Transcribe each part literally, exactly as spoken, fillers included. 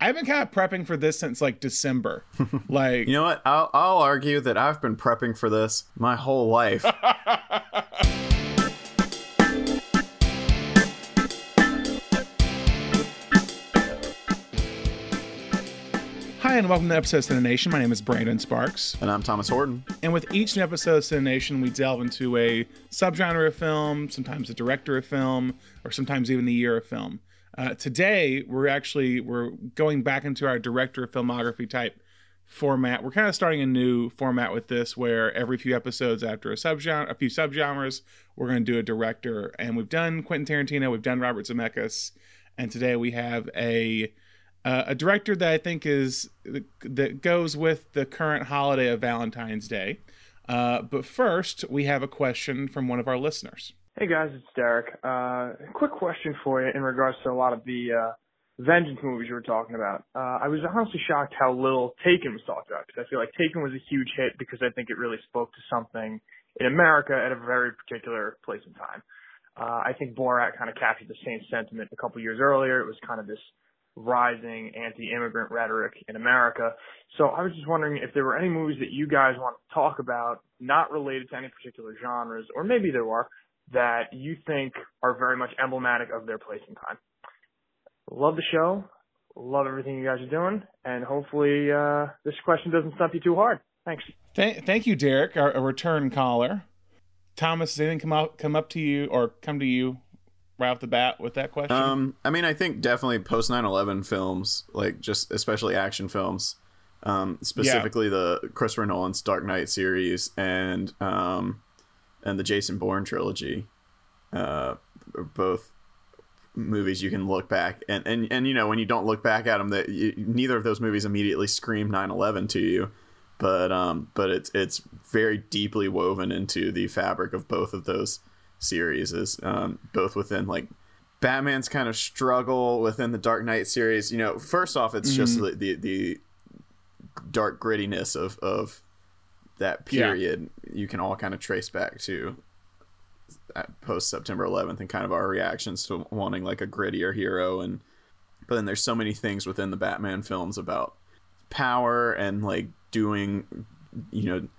I've been kind of prepping for this since like December. Like, you know what? I'll I'll argue that I've been prepping for this my whole life. Hi, and welcome to episodes of Cinenation. My name is Brandon Sparks. And I'm Thomas Horton. And with each new episode of Cinenation, we delve into a subgenre of film, sometimes a director of film, or sometimes even the year of film. Uh, today, we're actually, we're going back into our director of filmography type format. We're kind of starting a new format with this, where every few episodes after a subgenre, a few subgenres, we're going to do a director. And we've done Quentin Tarantino, we've done Robert Zemeckis, and today we have a Uh, a director that I think is that goes with the current holiday of Valentine's Day. Uh, but first, we have a question from one of our listeners. Hey guys, it's Derek. Uh, quick question for you in regards to a lot of the uh, vengeance movies you were talking about. Uh, I was honestly shocked how little Taken was talked about, because I feel like Taken was a huge hit because I think it really spoke to something in America at a very particular place and time. Uh, I think Borat kind of captured the same sentiment a couple years earlier. It was kind of this rising anti-immigrant rhetoric in America. So I was just wondering if there were any movies that you guys want to talk about, not related to any particular genres, or maybe there are, that you think are very much emblematic of their place in time. Love the show. Love everything you guys are doing. And hopefully uh, this question doesn't stump you too hard. Thanks. Th- thank you, Derek, our, a return caller. Thomas, does anything come up, come up to you or come to you right off the bat with that question? Um, I mean, I think definitely post nine eleven films, like just especially action films, um, specifically yeah. the Christopher Nolan's Dark Knight series and um, and the Jason Bourne trilogy, uh, are both movies you can look back and, and, and you know, when you don't look back at them, that you, neither of those movies immediately scream nine eleven to you, but um, but it's it's very deeply woven into the fabric of both of those series, is um both within like Batman's kind of struggle within the Dark Knight series. You know, first off, it's mm-hmm. just the, the the dark grittiness of of that period. Yeah. You can all kind of trace back to post September eleventh and kind of our reactions to wanting like a grittier hero. And but then there's so many things within the Batman films about power and like doing, you know,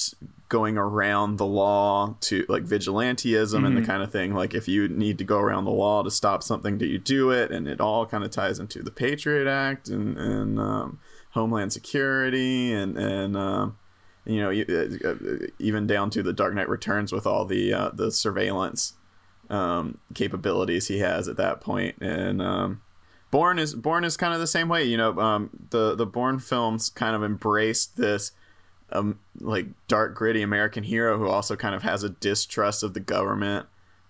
going around the law to like vigilantism mm-hmm. and the kind of thing. Like if you need to go around the law to stop something, do you do it? And it all kind of ties into the Patriot Act and, and um, Homeland Security and, and um, you know, even down to the Dark Knight Returns with all the, uh, the surveillance um, capabilities he has at that point. And um, Bourne is, Bourne is kind of the same way, you know, um, the, the Bourne films kind of embraced this um like dark gritty American hero who also kind of has a distrust of the government,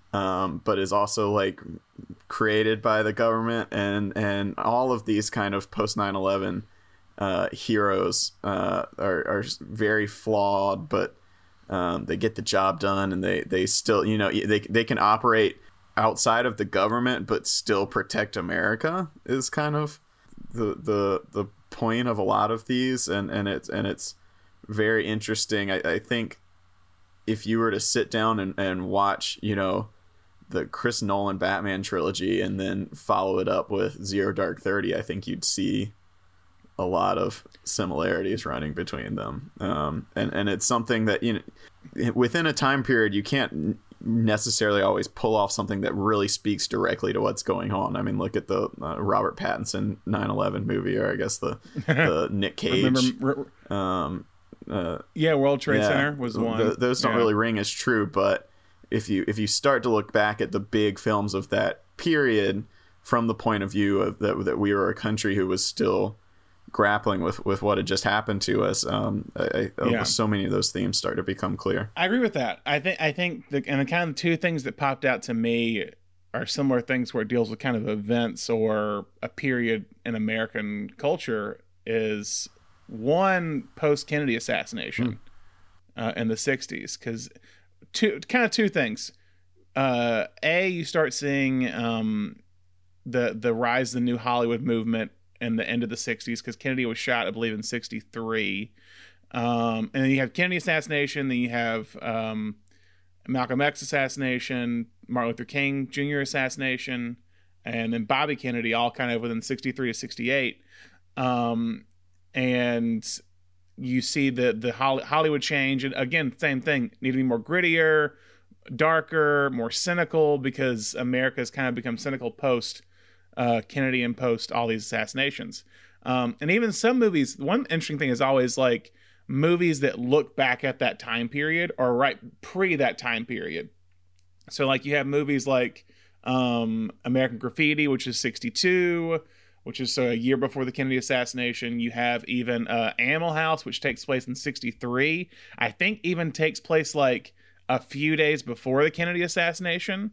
um but is also like created by the government, and and all of these kind of post nine eleven uh heroes uh are, are very flawed, but um they get the job done, and they they still, you know, they they can operate outside of the government but still protect America, is kind of the the the point of a lot of these. And and it's and it's very interesting. I, I think if you were to sit down and, and watch, you know, the Chris Nolan Batman trilogy and then follow it up with Zero Dark Thirty, I think you'd see a lot of similarities running between them. Um, and, and it's something that, you know, within a time period, you can't necessarily always pull off something that really speaks directly to what's going on. I mean, look at the uh, Robert Pattinson nine eleven movie, or I guess the, the Nick Cage. Remember, um, Uh, yeah, World Trade yeah, Center was one. Th- those don't yeah. really ring as true, but if you if you start to look back at the big films of that period from the point of view of that that we were a country who was still grappling with, with what had just happened to us, um, I, I, yeah. so many of those themes start to become clear. I agree with that. I think I think the, and the kind of two things that popped out to me are similar things where it deals with kind of events or a period in American culture. Is one, post Kennedy assassination mm. uh, in the sixties, because two kind of two things. Uh, a, you start seeing um, the the rise of the new Hollywood movement in the end of the sixties, because Kennedy was shot, I believe, in sixty-three. Um, and then you have Kennedy assassination. Then you have um, Malcolm X assassination, Martin Luther King Junior assassination, and then Bobby Kennedy, all kind of within sixty-three to sixty-eight. Um, and you see the the Hollywood change, and again, same thing, need to be more grittier, darker, more cynical, because America's kind of become cynical post uh, Kennedy and post all these assassinations. Um, and even some movies, one interesting thing is always like movies that look back at that time period or right pre that time period. So like you have movies like um, American Graffiti, which is sixty-two, which is so a year before the Kennedy assassination. You have even uh, Animal House, which takes place in sixty-three. I think even takes place like a few days before the Kennedy assassination.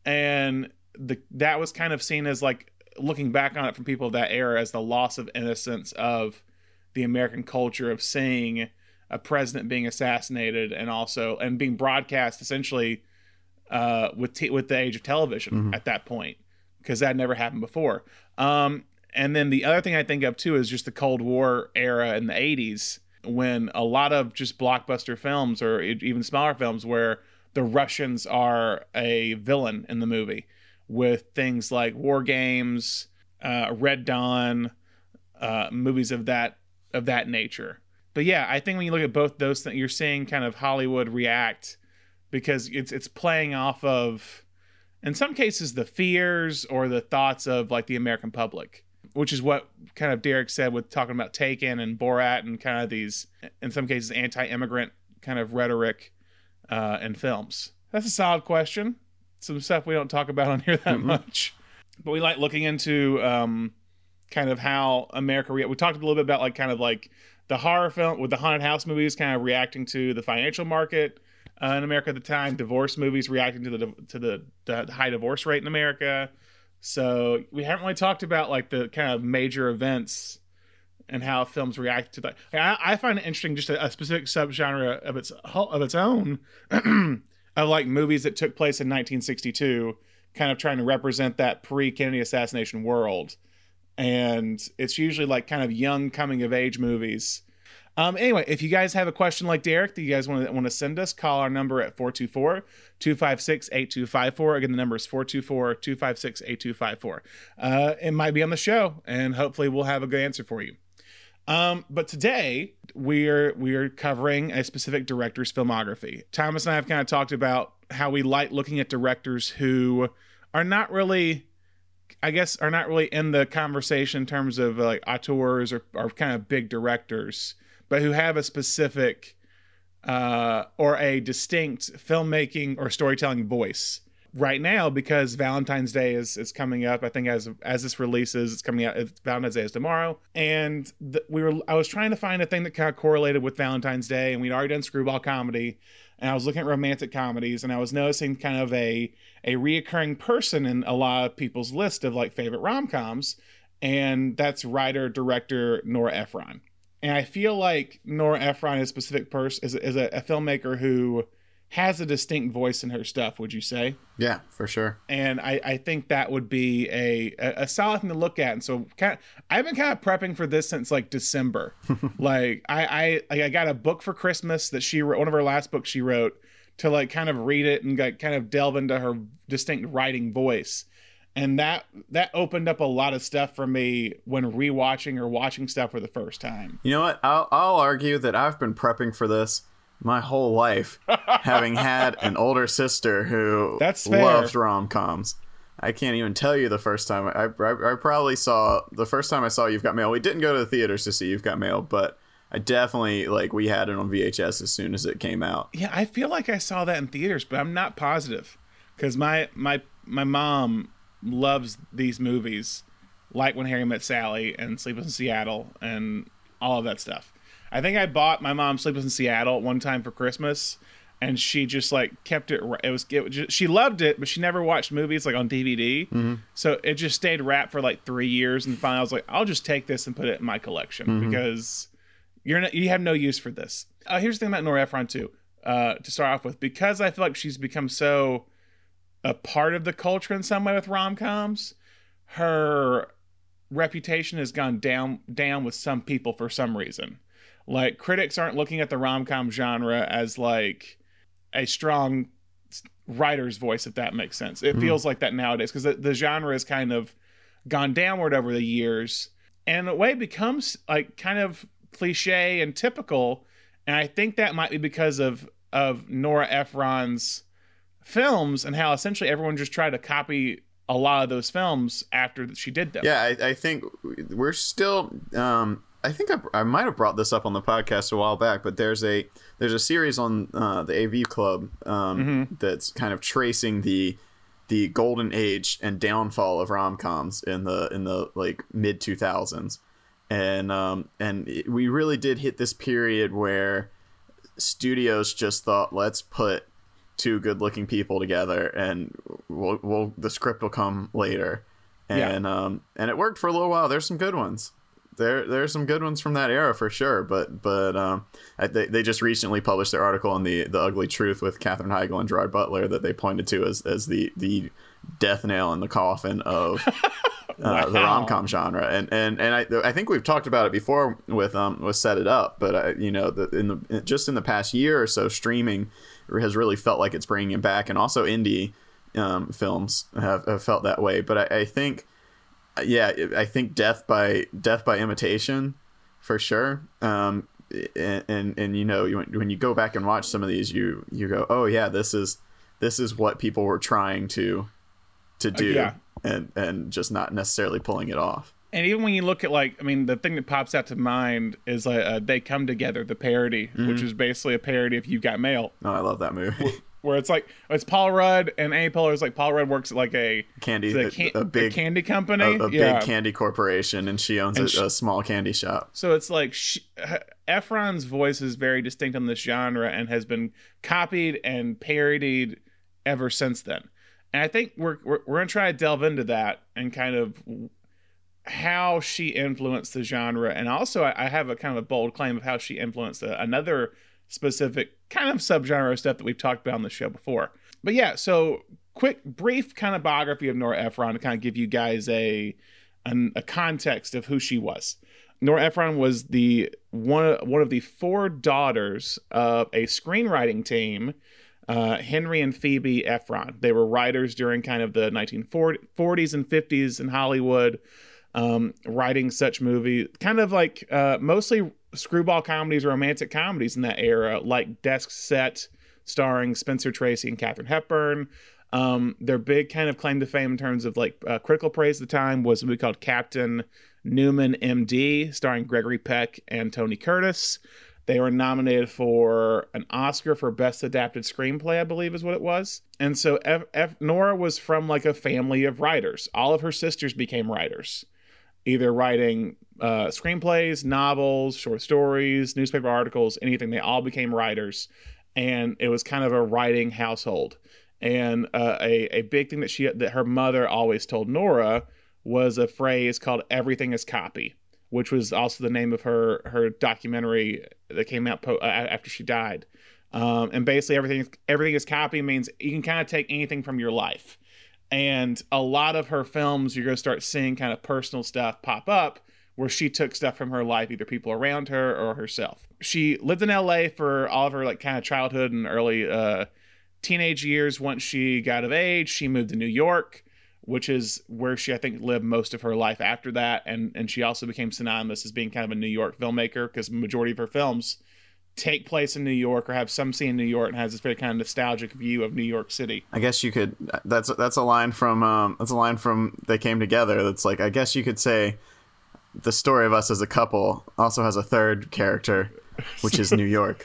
And the that was kind of seen as like, looking back on it from people of that era, as the loss of innocence of the American culture of seeing a president being assassinated and also and being broadcast essentially uh, with t- with the age of television mm-hmm. at that point, because that never happened before. Um, and then the other thing I think of too is just the Cold War era in the eighties, when a lot of just blockbuster films or even smaller films where the Russians are a villain in the movie, with things like War Games, uh, Red Dawn, uh, movies of that of that nature. But yeah, I think when you look at both those things, you're seeing kind of Hollywood react, because it's it's playing off of, in some cases, the fears or the thoughts of like the American public, which is what kind of Derek said with talking about Taken and Borat and kind of these, in some cases, anti-immigrant kind of rhetoric uh, in films. That's a solid question. Some stuff we don't talk about on here that mm-hmm. much, but we like looking into um, kind of how America re- we talked a little bit about like kind of like the horror film with the haunted house movies kind of reacting to the financial market uh, in America at the time, divorce movies reacting to the to the, the high divorce rate in America. So we haven't really talked about like the kind of major events and how films react to that. I, I find it interesting, just a, a specific subgenre of its of its own. Of like movies that took place in nineteen sixty-two, kind of trying to represent that pre-Kennedy assassination world. And it's usually like kind of young coming of age movies. Um, anyway, if you guys have a question like Derek that you guys want to want to send us, call our number at four two four, two five six, eight two five four. Again, the number is four two four, two five six, eight two five four. Uh, it might be on the show, and hopefully we'll have a good answer for you. Um, but today we're we're covering a specific director's filmography. Thomas and I have kind of talked about how we like looking at directors who are not really, I guess, are not really in the conversation in terms of like auteurs or, or kind of big directors, but who have a specific uh, or a distinct filmmaking or storytelling voice. Right now, because Valentine's Day is, is coming up, I think as as this releases, it's coming out. Valentine's Day is tomorrow, and the, we were. I was trying to find a thing that kind of correlated with Valentine's Day, and we'd already done screwball comedy, and I was looking at romantic comedies, and I was noticing kind of a a reoccurring person in a lot of people's list of like favorite rom-coms, and that's writer director Nora Ephron. And I feel like Nora Ephron is a specific person, is is a, a filmmaker who has a distinct voice in her stuff, would you say? Yeah, for sure. And I, I think that would be a, a, a solid thing to look at. And so kind of, I've been kind of prepping for this since like December. like I, I, like I got a book for Christmas that she wrote, one of her last books she wrote, to like kind of read it and like kind of delve into her distinct writing voice. And that, that opened up a lot of stuff for me when rewatching or watching stuff for the first time. You know what? I'll, I'll argue that I've been prepping for this my whole life, having had an older sister who That's fair. loves rom-coms. I can't even tell you the first time. I, I, I probably saw, the first time I saw You've Got Mail, we didn't go to the theaters to see You've Got Mail, but I definitely, like, we had it on V H S as soon as it came out. Yeah, I feel like I saw that in theaters, but I'm not positive. Because my, my, my mom loves these movies, like When Harry Met Sally and Sleepless in Seattle and all of that stuff. I think I bought my mom Sleepless in Seattle one time for Christmas, and she just like kept it. It was, it was just, she loved it, but she never watched movies like on D V D. Mm-hmm. So it just stayed wrapped for like three years, and finally I was like, I'll just take this and put it in my collection mm-hmm. because you're not, you have no use for this. Uh, here's the thing about Nora Ephron too. Uh, to start off with, because I feel like she's become so a part of the culture in some way with rom-coms, her reputation has gone down down with some people for some reason. Like, critics aren't looking at the rom-com genre as like a strong writer's voice, if that makes sense. It mm. feels like that nowadays because the, the genre has kind of gone downward over the years, and in a way becomes like kind of cliche and typical. And I think that might be because of of Nora Ephron's films and how essentially everyone just tried to copy a lot of those films after she did them. Yeah, I, I think we're still. Um, I think I, I might have brought this up on the podcast a while back, but there's a there's a series on uh, the A V Club um, mm-hmm. that's kind of tracing the the golden age and downfall of rom-coms in the in the like mid two thousands, and um, and it, we really did hit this period where studios just thought, let's put two good-looking people together, and we'll, we'll the script will come later, and yeah. um, and it worked for a little while. There's some good ones. There there's some good ones from that era for sure. But but um, I, they they just recently published their article on the the Ugly Truth with Katherine Heigl and Gerard Butler that they pointed to as as the the death nail in the coffin of uh, wow. the rom-com genre. And and and I I think we've talked about it before with um with Set It Up. But I, you know the, in the just in the past year or so, streaming has really felt like it's bringing it back, and also indie um, films have, have felt that way. But I, I think, yeah, I think death by death by imitation, for sure. Um, and, and and you know, when you go back and watch some of these, you you go, oh yeah, this is this is what people were trying to to do, uh, yeah. and and just not necessarily pulling it off. And even when you look at, like, I mean, the thing that pops out to mind is like uh, They Come Together, the parody, mm-hmm. which is basically a parody of You've Got Mail. Oh, I love that movie. Where, where it's like, it's Paul Rudd and Amy Poehler. It's like Paul Rudd works at like a candy, a, can, a big a candy company, a, a yeah. big candy corporation, and she owns and a, she, a small candy shop. So it's like she, Ephron's voice is very distinct on this genre and has been copied and parodied ever since then. And I think we're we're, we're gonna try to delve into that and kind of how she influenced the genre, and also I, I have a kind of a bold claim of how she influenced a, another specific kind of subgenre of stuff that we've talked about on the show before. But yeah, so quick, brief kind of biography of Nora Ephron to kind of give you guys a an, a context of who she was. Nora Ephron was the one one of the four daughters of a screenwriting team. Uh, Henry and Phoebe Ephron. They were writers during kind of the nineteen forties and fifties in Hollywood. Um, writing such movie, kind of like uh, mostly screwball comedies, romantic comedies in that era, like Desk Set, starring Spencer Tracy and Katharine Hepburn. Um, their big kind of claim to fame in terms of like uh, critical praise at the time was a movie called Captain Newman, M D, starring Gregory Peck and Tony Curtis. They were nominated for an Oscar for Best Adapted Screenplay, I believe is what it was. And so F- F- Nora was from like a family of writers. All of her sisters became writers, either writing uh, screenplays, novels, short stories, newspaper articles, anything. They all became writers, and it was kind of a writing household. And uh, a a big thing that she that her mother always told Nora was a phrase called "everything is copy," which was also the name of her her documentary that came out po- after she died. Um, and basically, everything everything is copy means you can kind of take anything from your life. And a lot of her films, you're going to start seeing kind of personal stuff pop up where she took stuff from her life, either people around her or herself. She lived in L A for all of her like kind of childhood and early uh, teenage years. Once she got of age, she moved to New York, which is where she, I think, lived most of her life after that. And, and she also became synonymous as being kind of a New York filmmaker because the majority of her films take place in New York or have some scene in New York and has this very kind of nostalgic view of New York City. I guess you could, that's that's a line from um that's a line from They Came Together that's like, I guess you could say the story of us as a couple also has a third character, which is New York.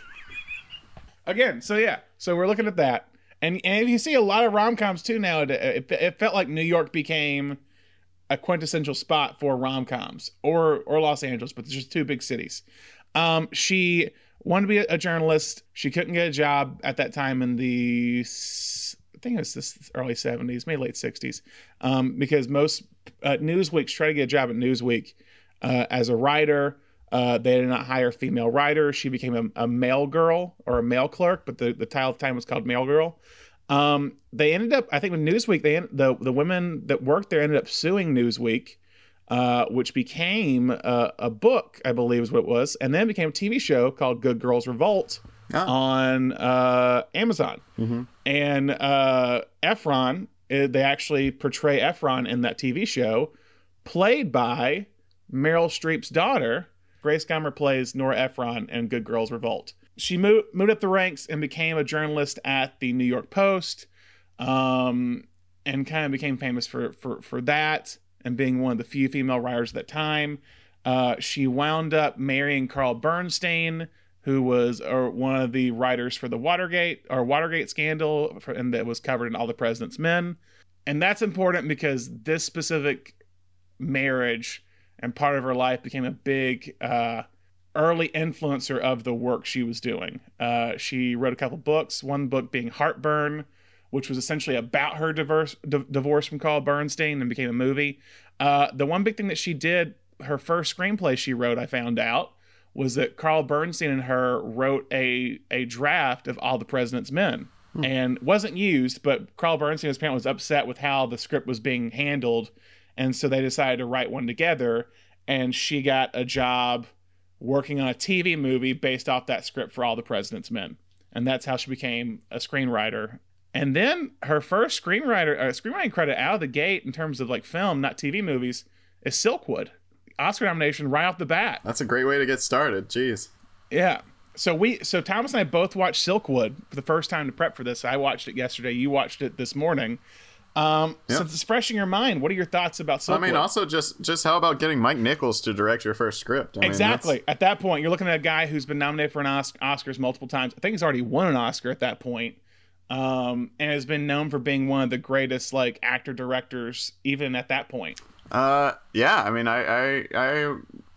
Again, so yeah, so we're looking at that. And and you see a lot of rom-coms too now. It, it, it felt like New York became a quintessential spot for rom-coms, or or Los Angeles, but there's just two big cities. Um, she wanted to be a journalist. She couldn't get a job at that time in the, I think it was the early seventies, maybe late sixties, um, because most uh, Newsweeks try to get a job at Newsweek uh, as a writer. Uh, they did not hire female writers. She became a, a mail girl or a mail clerk, but the, the title at the time was called mail girl. Um, they ended up, I think with Newsweek, they the the women that worked there ended up suing Newsweek, uh, which became a, a book, I believe is what it was, and then became a T V show called Good Girls Revolt, oh. on uh, Amazon. Mm-hmm. And uh, Efron, they actually portray Efron in that T V show, played by Meryl Streep's daughter. Grace Gummer plays Nora Ephron in Good Girls Revolt. She moved, moved up the ranks and became a journalist at the New York Post, um, and kind of became famous for, for, for that and being one of the few female writers at that time. Uh, she wound up marrying Carl Bernstein, who was uh, one of the writers for the Watergate or Watergate scandal, for, and that was covered in All the President's Men. And that's important because this specific marriage and part of her life became a big uh, early influencer of the work she was doing. Uh, she wrote a couple books, one book being Heartburn, which was essentially about her divorce, d- divorce from Carl Bernstein and became a movie. Uh, the one big thing that she did, her first screenplay she wrote, I found out, was that Carl Bernstein and her wrote a, a draft of All the President's Men. Hmm. And wasn't used, but Carl Bernstein, his parent, was upset with how the script was being handled. And so they decided to write one together. And she got a job working on a T V movie based off that script for All the President's Men. And that's how she became a screenwriter. And then her first screenwriter, uh, screenwriting credit out of the gate in terms of like film, not T V movies, is Silkwood. Oscar nomination right off the bat. That's a great way to get started. Jeez. Yeah. So we, so Thomas and I both watched Silkwood for the first time to prep for this. I watched it yesterday. You watched it this morning. Um, yep. Since it's fresh in your mind, what are your thoughts about Silkwood? I mean, also just, just how about getting Mike Nichols to direct your first script? I mean, exactly. That's... At that point, you're looking at a guy who's been nominated for an Os- Oscars multiple times. I think he's already won an Oscar at that point. Um, and has been known for being one of the greatest like actor directors, even at that point. Uh, yeah. I mean, I, I, I,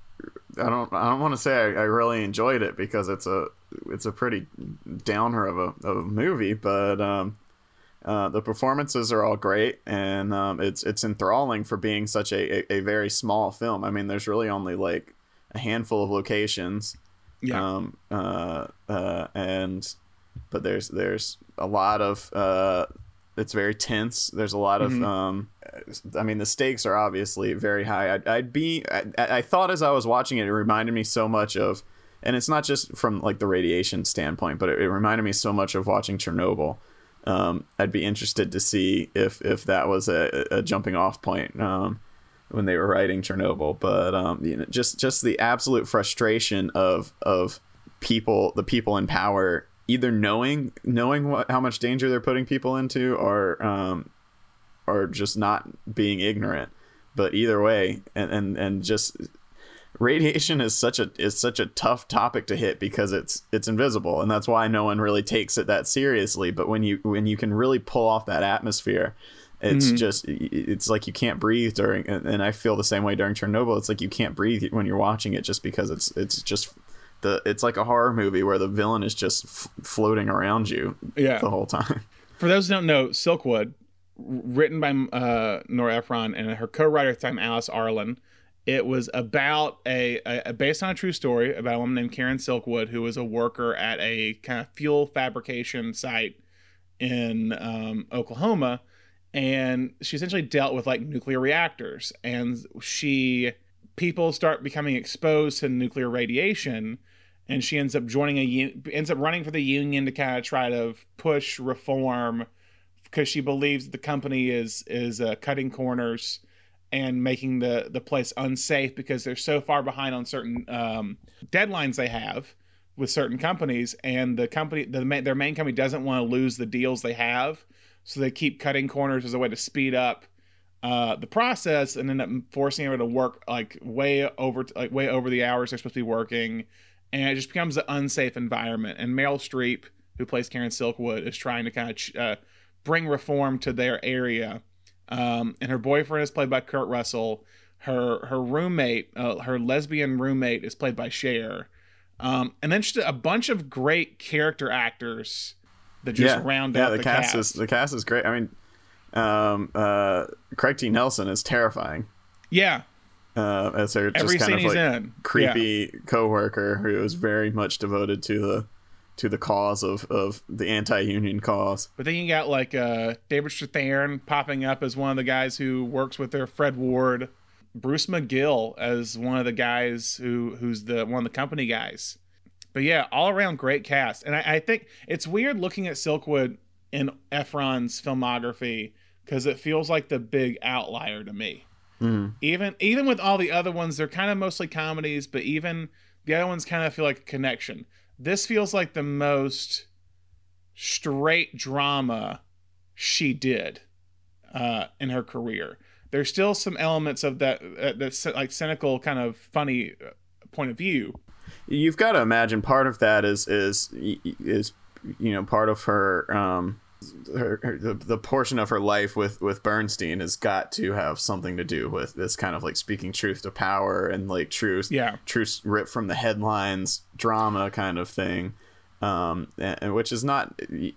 I don't, I don't want to say I, I really enjoyed it because it's a, it's a pretty downer of a, of a movie, but um, uh, the performances are all great, and um, it's, it's enthralling for being such a, a, a very small film. I mean, there's really only like a handful of locations. Yeah. Um. Uh. Uh. And. But there's there's a lot of uh, it's very tense. There's a lot of mm-hmm. um, I mean the stakes are obviously very high. I'd, I'd be I, I thought as I was watching it, it reminded me so much of, and it's not just from like the radiation standpoint, but it, it reminded me so much of watching Chernobyl. Um, I'd be interested to see if if that was a, a jumping off point um, when they were writing Chernobyl. But um, you know, just just the absolute frustration of of people, the people in power, either knowing knowing what how much danger they're putting people into, or um, or just not being ignorant. But either way, and, and, and just radiation is such a is such a tough topic to hit because it's it's invisible, and that's why no one really takes it that seriously. But when you when you can really pull off that atmosphere, it's mm-hmm. just it's like you can't breathe during. And I feel the same way during Chernobyl. It's like you can't breathe when you're watching it just because it's it's just. The, it's like a horror movie where the villain is just f- floating around you yeah. the whole time. For those who don't know, Silkwood, written by uh, Nora Ephron and her co-writer at the time, Alice Arlen. It was about a, a based on a true story about a woman named Karen Silkwood, who was a worker at a kind of fuel fabrication site in um, Oklahoma, and she essentially dealt with like nuclear reactors. And she people start becoming exposed to nuclear radiation. And she ends up joining a ends up running for the union to kind of try to push reform because she believes the company is is uh, cutting corners and making the the place unsafe because they're so far behind on certain um, deadlines they have with certain companies, and the company the main, their main company doesn't want to lose the deals they have, so they keep cutting corners as a way to speed up uh, the process and end up forcing everyone to work like way over like way over the hours they're supposed to be working. And it just becomes an unsafe environment. And Meryl Streep, who plays Karen Silkwood, is trying to kind of uh, bring reform to their area. Um, and her boyfriend is played by Kurt Russell. Her her roommate, uh, her lesbian roommate, is played by Cher. Um, and then just a bunch of great character actors that just yeah. round yeah, out the, the cast. cast. Is, the cast is great. I mean, um, uh, Craig T. Nelson is terrifying. Yeah. Uh, as her just Every kind scene of he's like in. creepy yeah. coworker who is very much devoted to the to the cause of, of the anti-union cause. But then you got like uh, David Strathairn popping up as one of the guys who works with their Fred Ward, Bruce McGill as one of the guys who who's the one of the company guys. But yeah, all around great cast. And I, I think it's weird looking at Silkwood in Ephron's filmography because it feels like the big outlier to me. Mm. Even even with all the other ones, they're kind of mostly comedies, but even the other ones kind of feel like a connection. This feels like the most straight drama she did uh, in her career. There's still some elements of that uh, that's like cynical, kind of funny point of view. You've got to imagine part of that is is is you know part of her um her, her the, the portion of her life with with Bernstein has got to have something to do with this kind of like speaking truth to power and like truth yeah truth ripped from the headlines drama kind of thing, um and, which is not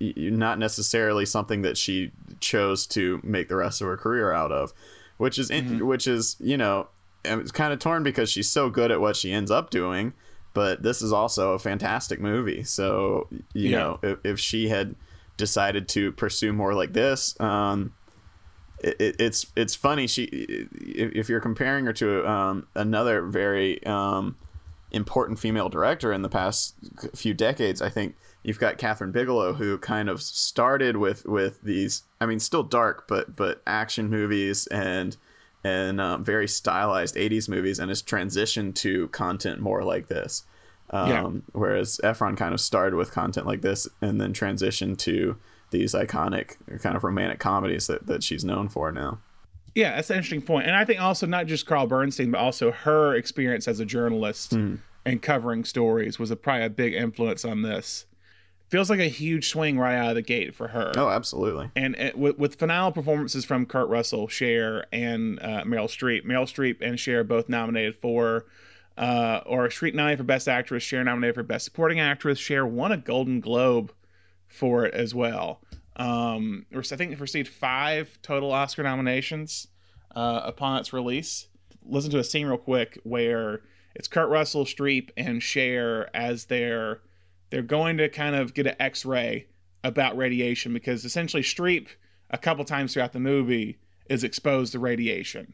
not necessarily something that she chose to make the rest of her career out of, which is mm-hmm. which is you know it's kind of torn because she's so good at what she ends up doing. But this is also a fantastic movie. So, you yeah. know, if, if she had decided to pursue more like this, um, it, it, it's it's funny. She, if, if you're comparing her to um, another very um, important female director in the past few decades, I think you've got Catherine Bigelow, who kind of started with, with these, I mean, still dark, but but action movies and and um, very stylized eighties movies, and has transitioned to content more like this. Um, yeah. Whereas Ephron kind of started with content like this and then transitioned to these iconic kind of romantic comedies that, that she's known for now. Yeah, that's an interesting point. And I think also not just Carl Bernstein, but also her experience as a journalist mm. and covering stories was a, probably a big influence on this. Feels like a huge swing right out of the gate for her. Oh, absolutely. And it, with, with phenomenal performances from Kurt Russell, Cher, and uh, Meryl Streep. Meryl Streep and Cher both nominated for, uh, or Streep nominated for Best Actress, Cher nominated for Best Supporting Actress. Cher won a Golden Globe for it as well. Um, I think it received five total Oscar nominations uh, upon its release. Listen to a scene real quick where it's Kurt Russell, Streep, and Cher as their... They're going to kind of get an X-ray about radiation because essentially Streep, a couple times throughout the movie, is exposed to radiation.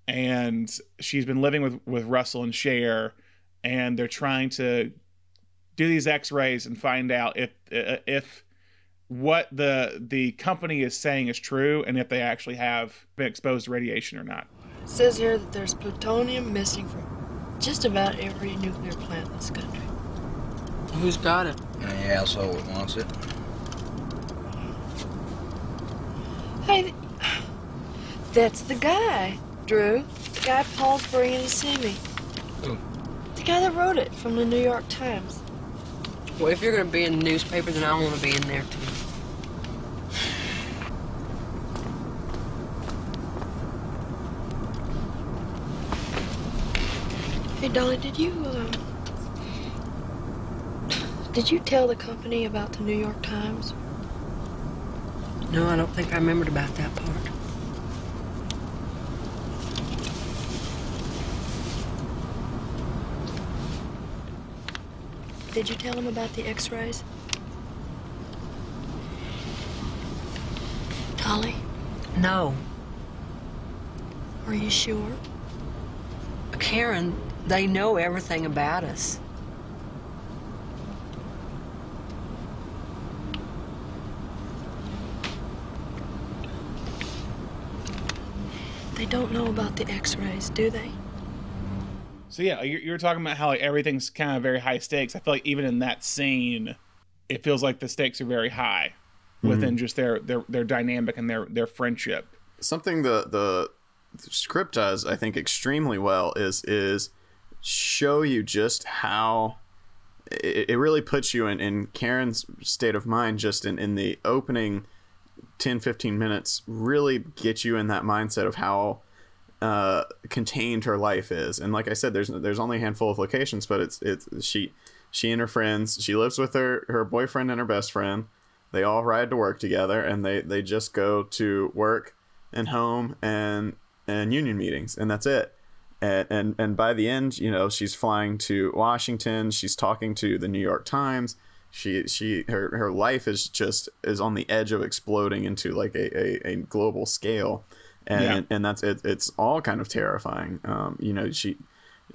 And she's been living with, with Russell and Cher, and they're trying to do these X-rays and find out if if what the the company is saying is true and if they actually have been exposed to radiation or not. It says here that there's plutonium missing from just about every nuclear plant in this country. Who's got it? Any asshole that wants it. Hey, that's the guy, Drew. The guy Paul's bringing to see me. Who? The guy that wrote it from the New York Times. Well, if you're going to be in the newspaper, then I want to be in there, too. Hey, Dolly, did you, um... Did you tell the company about the New York Times? No, I don't think I remembered about that part. Did you tell them about the X-rays? Dolly? No. Are you sure? Karen, they know everything about us. They don't know about the X-rays, do they? So yeah, you're, you're talking about how like everything's kind of very high stakes. I feel like even in that scene, it feels like the stakes are very high within mm-hmm. just their, their their dynamic and their their friendship. Something the the script does, I think, extremely well is is show you just how it, it really puts you in, in Karen's state of mind just in, in the opening ten fifteen minutes, really get you in that mindset of how uh, contained her life is. And like I said, there's there's only a handful of locations, but it's it's she she and her friends, she lives with her her boyfriend and her best friend. They all ride to work together, and they they just go to work and home and and union meetings, and that's it. And, and and by the end, you know, she's flying to Washington, she's talking to the New York Times. She she her, her life is just is on the edge of exploding into like a, a, a global scale, and yeah. and that's it, it's all kind of terrifying. Um, you know, she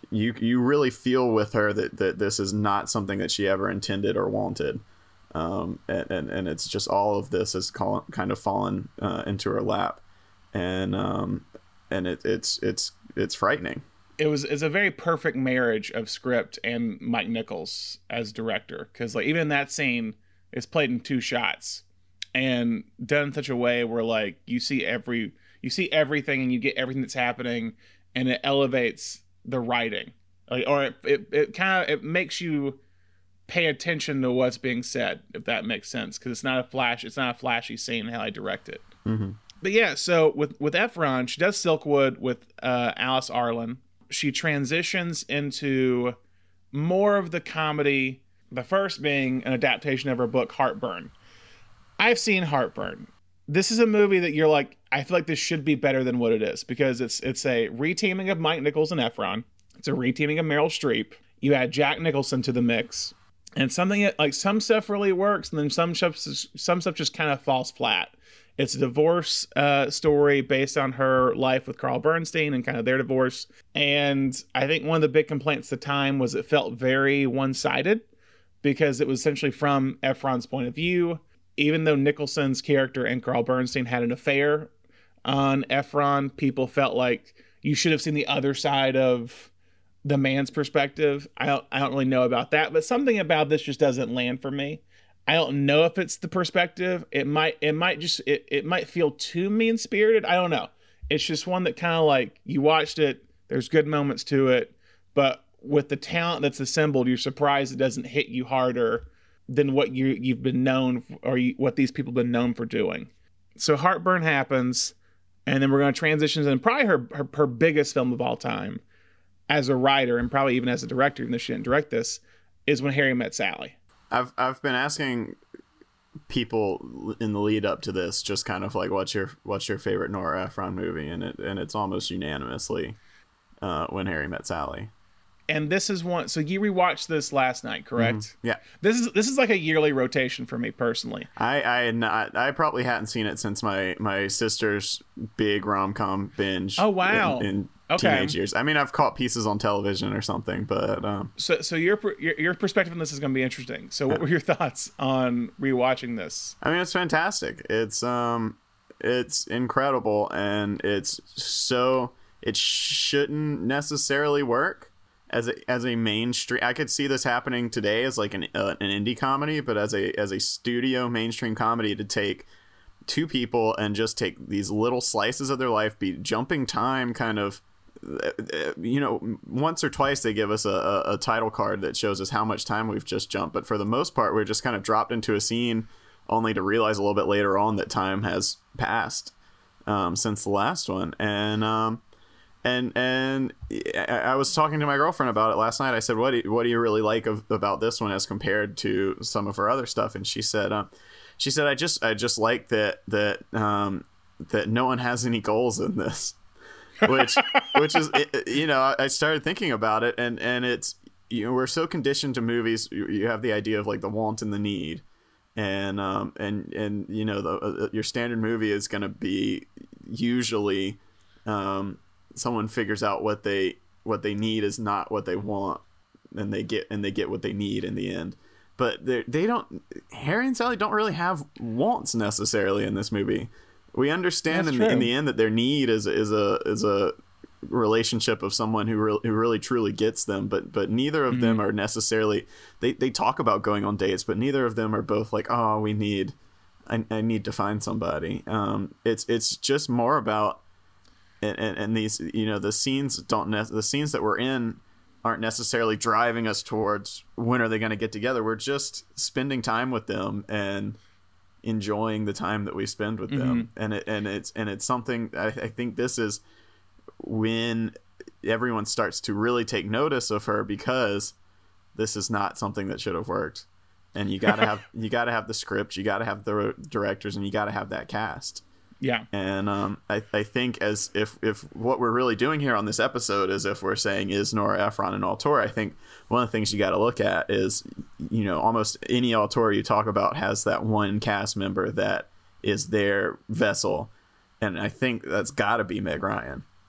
you you really feel with her that, that this is not something that she ever intended or wanted. Um, and, and, and it's just all of this has call, kind of fallen uh, into her lap. And um, and it, it's it's it's frightening. It was it's a very perfect marriage of script and Mike Nichols as director, because like even in that scene, it's played in two shots and done in such a way where like you see every you see everything and you get everything that's happening, and it elevates the writing, like, or it it, it kind of it makes you pay attention to what's being said, if that makes sense, because it's not a flash it's not a flashy scene how I direct it. Mm-hmm. But yeah, so with with Ephron, she does Silkwood with uh, Alice Arlen. She transitions into more of the comedy, the first being an adaptation of her book Heartburn. I've seen Heartburn. This is a movie that you're like, I feel like this should be better than what it is, because it's it's a reteaming of Mike Nichols and Ephron. It's a reteaming of Meryl Streep. You add Jack Nicholson to the mix, and something that, like, some stuff really works, and then some stuff some stuff just kind of falls flat. It's a divorce uh, story based on her life with Carl Bernstein and kind of their divorce. And I think one of the big complaints at the time was it felt very one-sided, because it was essentially from Ephron's point of view. Even though Nicholson's character and Carl Bernstein had an affair on Ephron, people felt like you should have seen the other side of the man's perspective. I don't, I don't really know about that, but something about this just doesn't land for me. I don't know if it's the perspective. It might, it might just, it, it might feel too mean spirited. I don't know. It's just one that kind of like, you watched it, there's good moments to it, but with the talent that's assembled, you're surprised it doesn't hit you harder than what you you've been known, or you, what these people have been known for doing. So Heartburn happens, and then we're going to transition into probably her, her her biggest film of all time as a writer, and probably even as a director, even though she didn't direct this, is When Harry Met Sally. I've I've been asking people in the lead up to this, just kind of like, what's your what's your favorite Nora Ephron movie, and it and it's almost unanimously uh, When Harry Met Sally. And this is one. So you rewatched this last night, correct? Mm-hmm. Yeah. This is this is like a yearly rotation for me personally. I I had not, I probably hadn't seen it since my my sister's big rom-com binge. Oh wow! In, in okay. teenage years. I mean, I've caught pieces on television or something, but um. So so your your, your perspective on this is going to be interesting. So what were your thoughts on rewatching this? I mean, it's fantastic. It's um, it's incredible, and it's so it shouldn't necessarily work as a as a mainstream. I could see this happening today as like an uh, an indie comedy, but as a as a studio mainstream comedy, to take two people and just take these little slices of their life, be jumping time, kind of, you know, once or twice they give us a, a, a title card that shows us how much time we've just jumped, but for the most part we're just kind of dropped into a scene only to realize a little bit later on that time has passed um, since the last one. And um And and I was talking to my girlfriend about it last night. I said, "What do you, what do you really like of, about this one as compared to some of her other stuff?" And she said, uh, "She said I just I just like that that um, that no one has any goals in this," which which is, you know, I started thinking about it, and and it's, you know, we're so conditioned to movies. You have the idea of like the want and the need, and um and and you know the uh, your standard movie is going to be usually um. someone figures out what they what they need is not what they want, and they get and they get what they need in the end. But they they don't Harry and Sally don't really have wants necessarily in this movie. We understand in the, in the end that their need is is a is a relationship of someone who really who really truly gets them, but but neither of mm-hmm. them are necessarily, they they talk about going on dates, but neither of them are both like, oh, we need I, I need to find somebody. Um it's it's just more about And, and and these, you know, the scenes don't ne- the scenes that we're in aren't necessarily driving us towards when are they going to get together. We're just spending time with them and enjoying the time that we spend with mm-hmm. them. And it and it's and it's something I, I think this is when everyone starts to really take notice of her, because this is not something that should have worked. And you gotta have you gotta have the script, you gotta have the directors, and you gotta have that cast. Yeah. And um, I, I think as if, if what we're really doing here on this episode is if we're saying, is Nora Ephron an auteur? I think one of the things you got to look at is, you know, almost any auteur you talk about has that one cast member that is their vessel. And I think that's got to be Meg Ryan.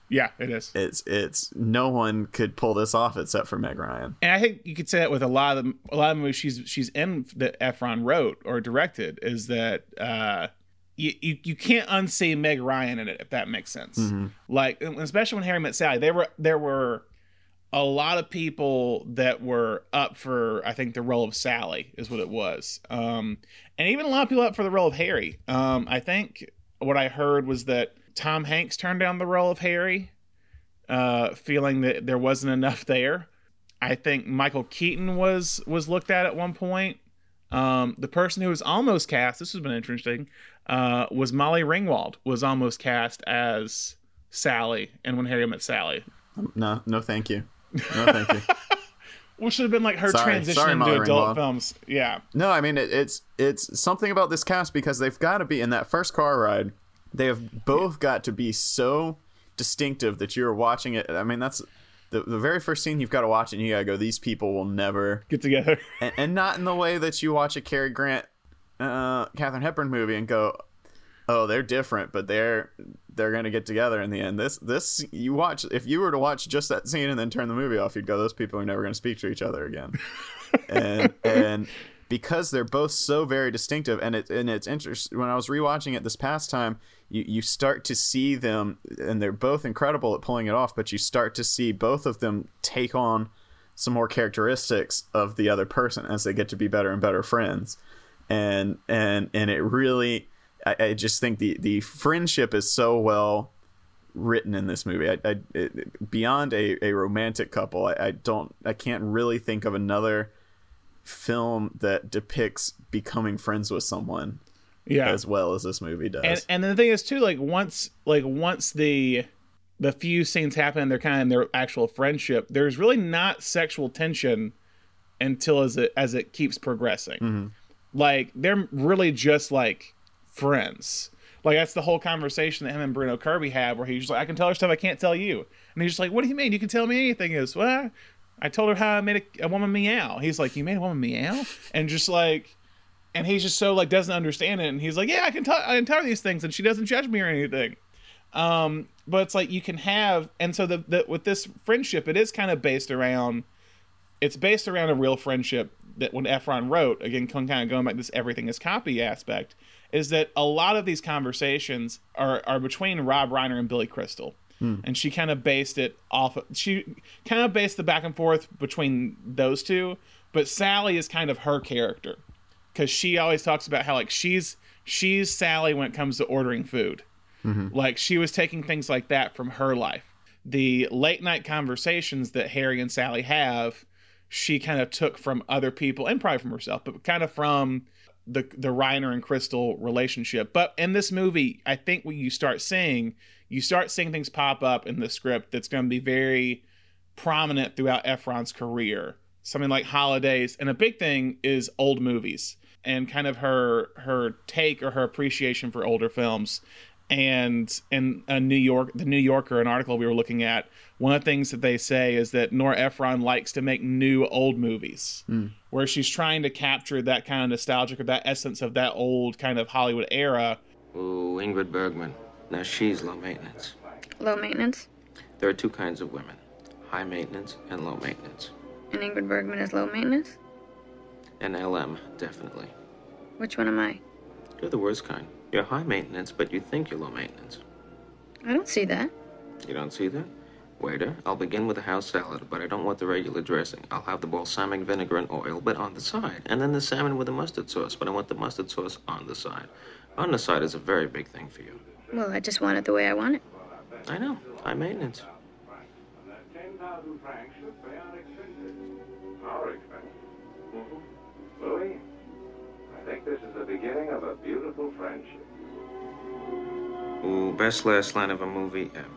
Yeah, it is. It's it's no one could pull this off except for Meg Ryan. And I think you could say that with a lot of the, a lot of movies she's she's in that Ephron wrote or directed, is that uh, you, you you can't unsee Meg Ryan in it, if that makes sense. Mm-hmm. Like, especially when Harry Met Sally, there were there were a lot of people that were up for, I think, the role of Sally is what it was, um, and even a lot of people up for the role of Harry. Um, I think what I heard was that Tom Hanks turned down the role of Harry, uh, feeling that there wasn't enough there. I think Michael Keaton was was looked at at one point. Um, the person who was almost cast, this has been interesting, uh, was Molly Ringwald, was almost cast as Sally in When Harry Met Sally. No, no, thank you. No, thank you. Which should have been like her sorry, transition sorry, into Molly adult Ringwald. films. Yeah. No, I mean it, it's it's something about this cast because they've got to be in that first car ride. They have both got to be so distinctive that you're watching it. I mean, that's the the very first scene you've got to watch, and you gotta go, these people will never Get together. and, and not in the way that you watch a Cary Grant, uh, Katharine Hepburn movie and go, oh, they're different, but they're they're gonna get together in the end. This this you watch, if you were to watch just that scene and then turn the movie off, you'd go, those people are never gonna speak to each other again. and and because they're both so very distinctive, and it and it's interesting. When I was rewatching it this past time, you you start to see them, and they're both incredible at pulling it off. But you start to see both of them take on some more characteristics of the other person as they get to be better and better friends, and and and it really, I, I just think the the friendship is so well written in this movie. I, I it, beyond a, a romantic couple, I, I don't I can't really think of another film that depicts becoming friends with someone Yeah. as well as this movie does. And and the thing is too, like once like once the the few scenes happen and they're kind of in their actual friendship, there's really not sexual tension until as it as it keeps progressing. Mm-hmm. Like they're really just like friends. Like that's the whole conversation that him and Bruno Kirby have, where he's just like, I can tell her stuff I can't tell you. And he's just like, what do you mean? You can tell me anything. He goes, well, I told her how I made a, a woman meow. He's like, you made a woman meow? And just like, and he's just so like doesn't understand it. And he's like, yeah, I can tell I can tell her these things, and she doesn't judge me or anything. Um, but it's like you can have, and so the, the with this friendship, it is kind of based around, it's based around a real friendship that when Ephron wrote, again, kind of going back to this everything is copy aspect, is that a lot of these conversations are, are between Rob Reiner and Billy Crystal. Hmm. And she kind of based it off of, she kind of based the back and forth between those two, but Sally is kind of her character. Because she always talks about how like she's she's Sally when it comes to ordering food. Mm-hmm. Like she was taking things like that from her life. The late night conversations that Harry and Sally have, she kind of took from other people and probably from herself, but kind of from the the Reiner and Crystal relationship. But in this movie, I think what you start seeing, you start seeing things pop up in the script that's going to be very prominent throughout Ephron's career. Something like holidays, and a big thing is old movies and kind of her her take or her appreciation for older films. And in a New York, the New Yorker, an article we were looking at, one of the things that they say is that Nora Ephron likes to make new old movies, mm. where she's trying to capture that kind of nostalgic or that essence of that old kind of Hollywood era. Ooh, Ingrid Bergman. Now she's low maintenance. Low maintenance? There are two kinds of women, high maintenance and low maintenance. And Ingrid Bergman is low maintenance? And L M, definitely. Which one am I? You're the worst kind. You're high maintenance, but you think you're low maintenance. I don't see that. You don't see that? Waiter, I'll begin with a house salad, but I don't want the regular dressing. I'll have the balsamic vinegar and oil, but on the side. And then the salmon with the mustard sauce, but I want the mustard sauce on the side. On the side is a very big thing for you. Well, I just want it the way I want it. I know. High maintenance. ten thousand francs should pay our expenses. Our expenses? Mm-hmm. Louis, I think this is the beginning of a beautiful friendship. Ooh, best last line of a movie ever.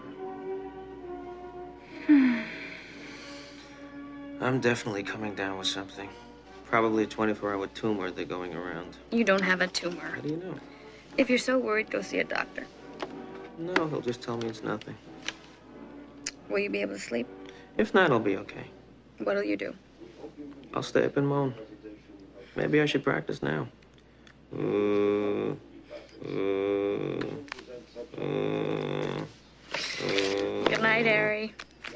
I'm definitely coming down with something. Probably a twenty-four hour tumor they're going around. You don't have a tumor. How do you know? If you're so worried, go see a doctor. No, he'll just tell me it's nothing. Will you be able to sleep? If not, I'll be okay. What'll you do? I'll stay up and moan. Maybe I should practice now. Uh, uh, uh, uh. Get Night, Harry.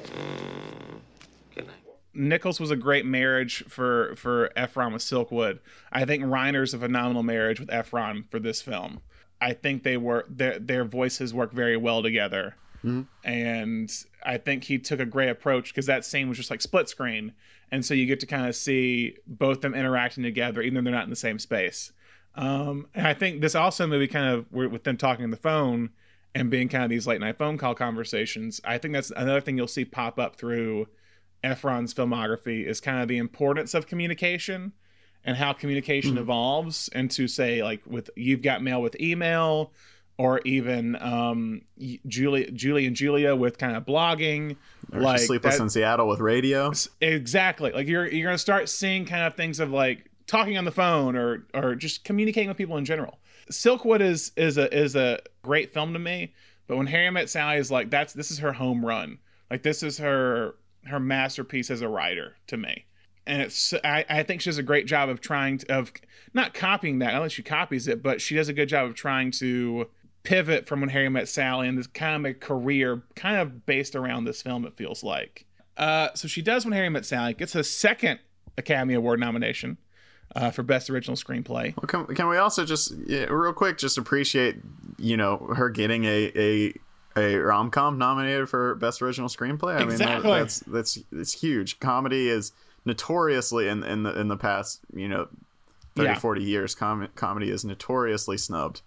Mm, good night. Nichols was a great marriage for for Efron with Silkwood. I think Reiner's a phenomenal marriage with Efron for this film. I think they were their their voices work very well together. Mm-hmm. And I think he took a great approach because that scene was just like split screen. And so you get to kind of see both them interacting together, even though they're not in the same space. Um, and I think this also maybe kind of with them talking on the phone and being kind of these late night phone call conversations. I think that's another thing you'll see pop up through Efron's filmography is kind of the importance of communication and how communication mm-hmm. evolves into, say, like with You've Got Mail with email, or even um, Julie, Julie and Julia with kind of blogging, or like Sleepless that, in Seattle with radio. Exactly. Like you're you're gonna start seeing kind of things of like talking on the phone or or just communicating with people in general. Silkwood is is a is a great film to me, but when Harry Met Sally is like that's this is her home run. Like this is her her masterpiece as a writer to me. And it's I, I think she does a great job of trying to of not copying that, unless she copies it, but she does a good job of trying to pivot from When Harry Met Sally and this kind of a career kind of based around this film, it feels like. Uh, so she does When Harry Met Sally, gets a second Academy Award nomination uh, for Best Original Screenplay. Well, can, can we also just, yeah, real quick, just appreciate, you know, her getting a a, a rom-com nominated for Best Original Screenplay? I exactly. mean, that, that's, that's, it's huge. Comedy is notoriously, in, in, the, in the past, you know, thirty, yeah. forty years, com- comedy is notoriously snubbed.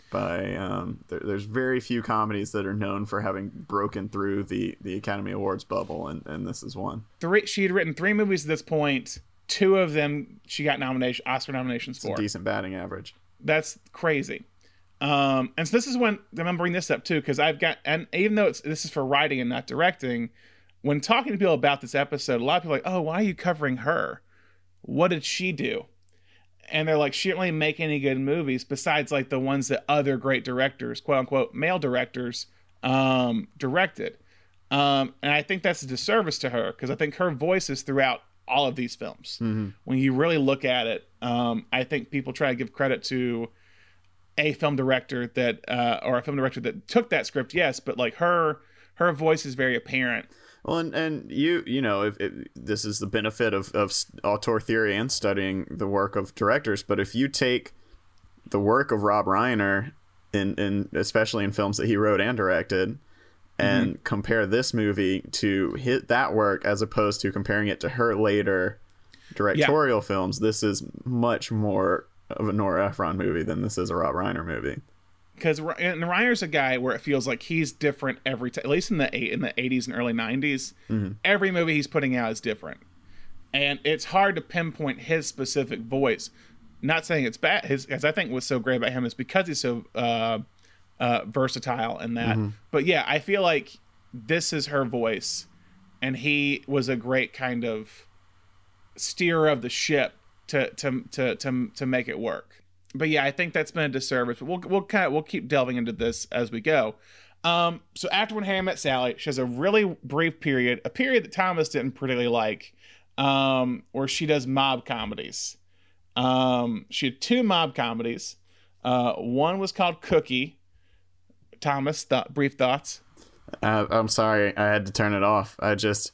By um, there, there's very few comedies that are known for having broken through the, the Academy Awards bubble, and, and this is one. Three. She had written three movies at this point. Two of them she got nomination Oscar nominations it's for. A decent batting average. That's crazy. Um, and so this is when I'm gonna bring this up too, because I've got and even though it's this is for writing and not directing, when talking to people about this episode, a lot of people are like, oh, why are you covering her? What did she do? And they're like, she didn't really make any good movies besides like the ones that other great directors, quote unquote, male directors, um, directed. Um, and I think that's a disservice to her because I think her voice is throughout all of these films. Mm-hmm. When you really look at it, um, I think people try to give credit to a film director that, uh, or a film director that took that script, yes, but like her, her voice is very apparent. Well, and, and you, you know, if, if this is the benefit of, of auteur theory and studying the work of directors, but if you take the work of Rob Reiner, in, in especially in films that he wrote and directed, and mm-hmm. compare this movie to hit that work as opposed to comparing it to her later directorial yeah. films, this is much more of a Nora Ephron movie than this is a Rob Reiner movie. Because Reiner's a guy where it feels like he's different every time, at least in the eight, in the eighties and early nineties. Mm-hmm. Every movie he's putting out is different, and it's hard to pinpoint his specific voice. Not saying it's bad. His, as I think what's so great about him is because he's so uh, uh, versatile in that. Mm-hmm. But yeah, I feel like this is her voice, and he was a great kind of steerer of the ship to to to to to make it work. But yeah, I think that's been a disservice. But we'll we'll kind of we'll keep delving into this as we go. Um, so after When Harry Met Sally, she has a really brief period, a period that Thomas didn't particularly like, um, where she does mob comedies. Um, she had two mob comedies. Uh, one was called Cookie. Thomas, th- brief thoughts. Uh, I'm sorry, I had to turn it off. I just.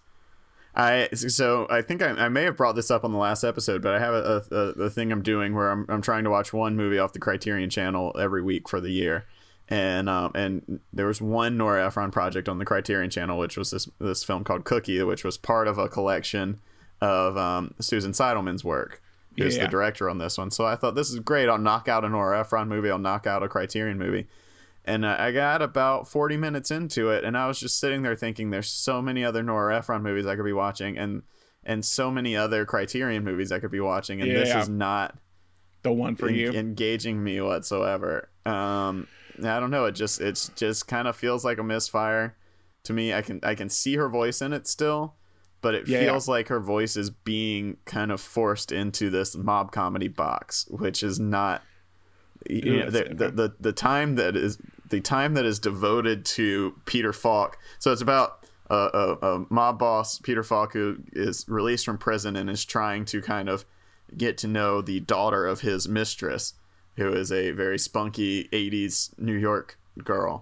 I so I think I, I may have brought this up on the last episode, but I have a, a, a thing I'm doing where I'm I'm trying to watch one movie off the Criterion Channel every week for the year, and um and there was one Nora Ephron project on the Criterion Channel, which was this this film called Cookie, which was part of a collection of um Susan Seidelman's work, who's yeah. the director on this one. So I thought, this is great. I'll knock out a Nora Ephron movie. I'll knock out a Criterion movie. And I got about forty minutes into it, and I was just sitting there thinking, there's so many other Nora Ephron movies I could be watching, and and so many other Criterion movies I could be watching, and yeah, this yeah. is not the one for en- you engaging me whatsoever. Um, I don't know. It just it's just kind of feels like a misfire to me. I can I can see her voice in it still, but it yeah, feels yeah. like her voice is being kind of forced into this mob comedy box, which is not. You know, the, the the the time that is the time that is devoted to Peter Falk. So it's about a, a, a mob boss, Peter Falk, who is released from prison and is trying to kind of get to know the daughter of his mistress, who is a very spunky eighties New York girl.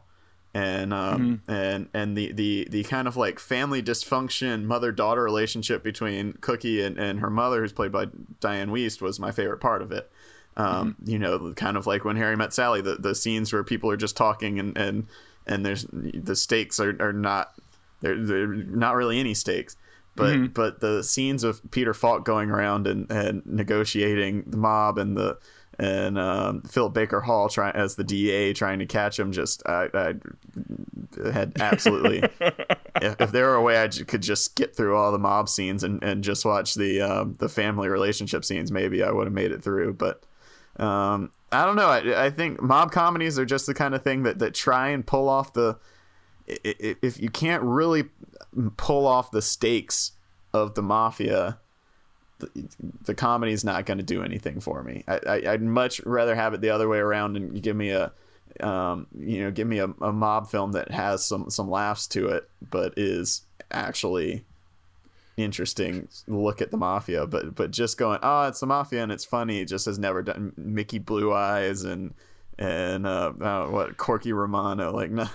and um mm-hmm. and and the the the kind of like family dysfunction mother-daughter relationship between Cookie and, and her mother, who's played by Diane Wiest, was my favorite part of it. Um mm-hmm. You know, kind of like When Harry Met Sally, the the scenes where people are just talking and and and there's the stakes are, are not they're, they're not really any stakes, but mm-hmm. but the scenes of Peter Falk going around and and negotiating the mob, and the and um, Philip Baker Hall trying as the D A trying to catch him. Just I, I had absolutely. if, if there were a way I j- could just skip through all the mob scenes and, and just watch the um, the family relationship scenes, maybe I would have made it through. But um, I don't know. I, I think mob comedies are just the kind of thing that, that try and pull off the. If you can't really pull off the stakes of the mafia, the, the comedy is not going to do anything for me. I, I, I'd much rather have it the other way around and you give me a, um, you know, give me a, a mob film that has some, some laughs to it, but is actually interesting look at the mafia. But, but just going, oh, it's the mafia and it's funny. It just has never done Mickey Blue Eyes and, and, uh, uh what, Corky Romano, like, no,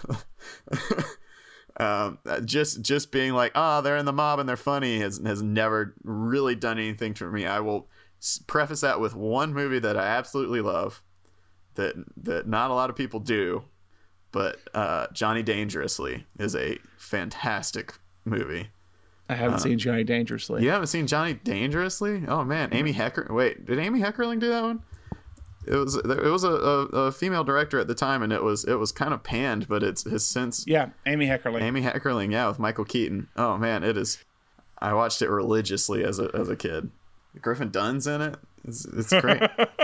Um, just just being like, oh, they're in the mob and they're funny has has never really done anything for me. I will preface that with one movie that I absolutely love, that that not a lot of people do, but uh, Johnny Dangerously is a fantastic movie. I haven't uh, seen Johnny Dangerously. You haven't seen Johnny Dangerously? Oh man, Amy Hecker. Wait, did Amy Heckerling do that one? It was it was a, a, a female director at the time, and it was it was kind of panned, but it's has since yeah Amy Heckerling Amy Heckerling yeah with Michael Keaton. Oh man, it is. I watched it religiously as a as a kid. Griffin Dunn's in it. It's, it's great.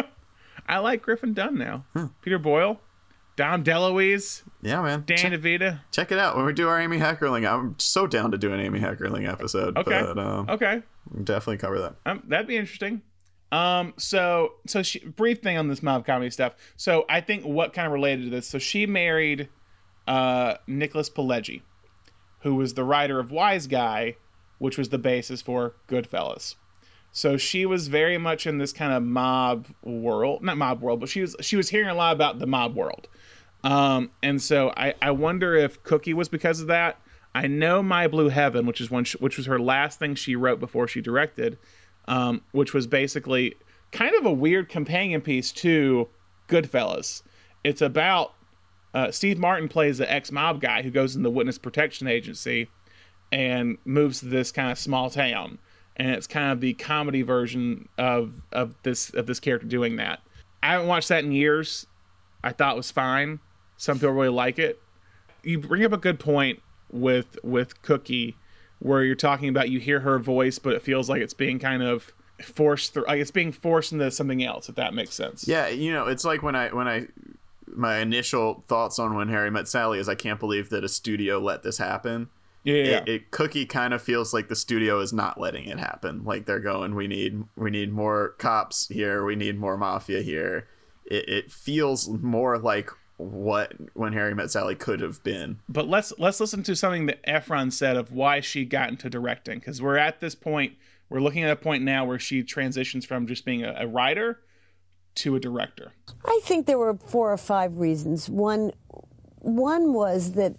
I like Griffin Dunn now. Huh. Peter Boyle, Dom DeLuise. Yeah, man. Dan check, DeVita. Check it out when we do our Amy Heckerling. I'm so down to do an Amy Heckerling episode. Okay. But, um, okay. We'll definitely cover that. Um, that'd be interesting. Um, so, so she, brief thing on this mob comedy stuff. So I think what kind of related to this. So she married, uh, Nicholas Pileggi, who was the writer of Wise Guy, which was the basis for Goodfellas. So she was very much in this kind of mob world, not mob world, but she was, she was hearing a lot about the mob world. Um, and so I, I wonder if Cookie was because of that. I know My Blue Heaven, which is one, she, which was her last thing she wrote before she directed. Um, which was basically kind of a weird companion piece to Goodfellas. It's about uh, Steve Martin plays the ex-mob guy who goes in the Witness Protection Agency and moves to this kind of small town, and it's kind of the comedy version of of this of this character doing that. I haven't watched that in years. I thought it was fine. Some people really like it. You bring up a good point with with Cookie, where you're talking about you hear her voice, but it feels like it's being kind of forced through, like it's being forced into something else, if that makes sense. Yeah, you know, it's like when I when I my initial thoughts on When Harry Met Sally is I can't believe that a studio let this happen. Yeah, yeah. It, it Cookie kind of feels like the studio is not letting it happen. Like they're going, we need we need more cops here, we need more mafia here. It, it feels more like what When Harry Met Sally could have been. But let's let's listen to something that Efron said of why she got into directing, because we're at this point, we're looking at a point now where she transitions from just being a, a writer to a director. I think there were four or five reasons. One one was that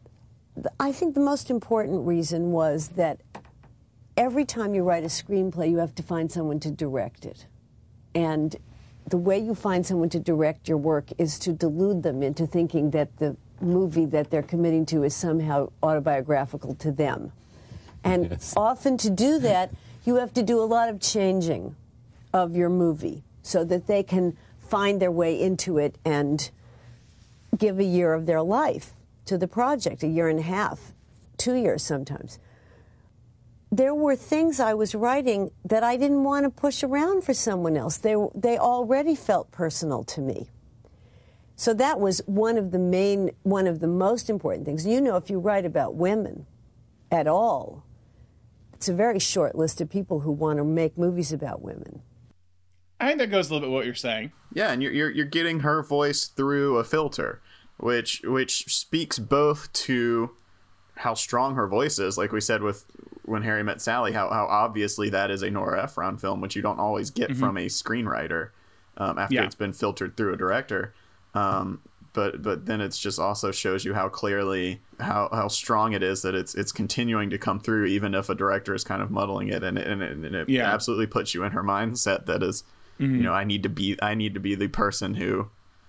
I think the most important reason was that every time you write a screenplay, you have to find someone to direct it. And the way you find someone to direct your work is to delude them into thinking that the movie that they're committing to is somehow autobiographical to them. And yes. Often to do that, you have to do a lot of changing of your movie so that they can find their way into it and give a year of their life to the project, a year and a half, two years sometimes. There were things I was writing that I didn't want to push around for someone else. They, they already felt personal to me. So that was one of the main, one of the most important things. You know, if you write about women at all, it's a very short list of people who want to make movies about women. I think that goes a little bit what you're saying. Yeah, and you're you're, you're getting her voice through a filter, which which speaks both to how strong her voice is, like we said with When Harry Met Sally, how, how obviously that is a Nora Ephron film, which you don't always get mm-hmm. from a screenwriter um, after yeah. it's been filtered through a director. Um, but but then it's just also shows you how clearly how, how strong it is that it's it's continuing to come through, even if a director is kind of muddling it, and and, and it yeah. absolutely puts you in her mindset that is, mm-hmm. you know, I need to be I need to be the person who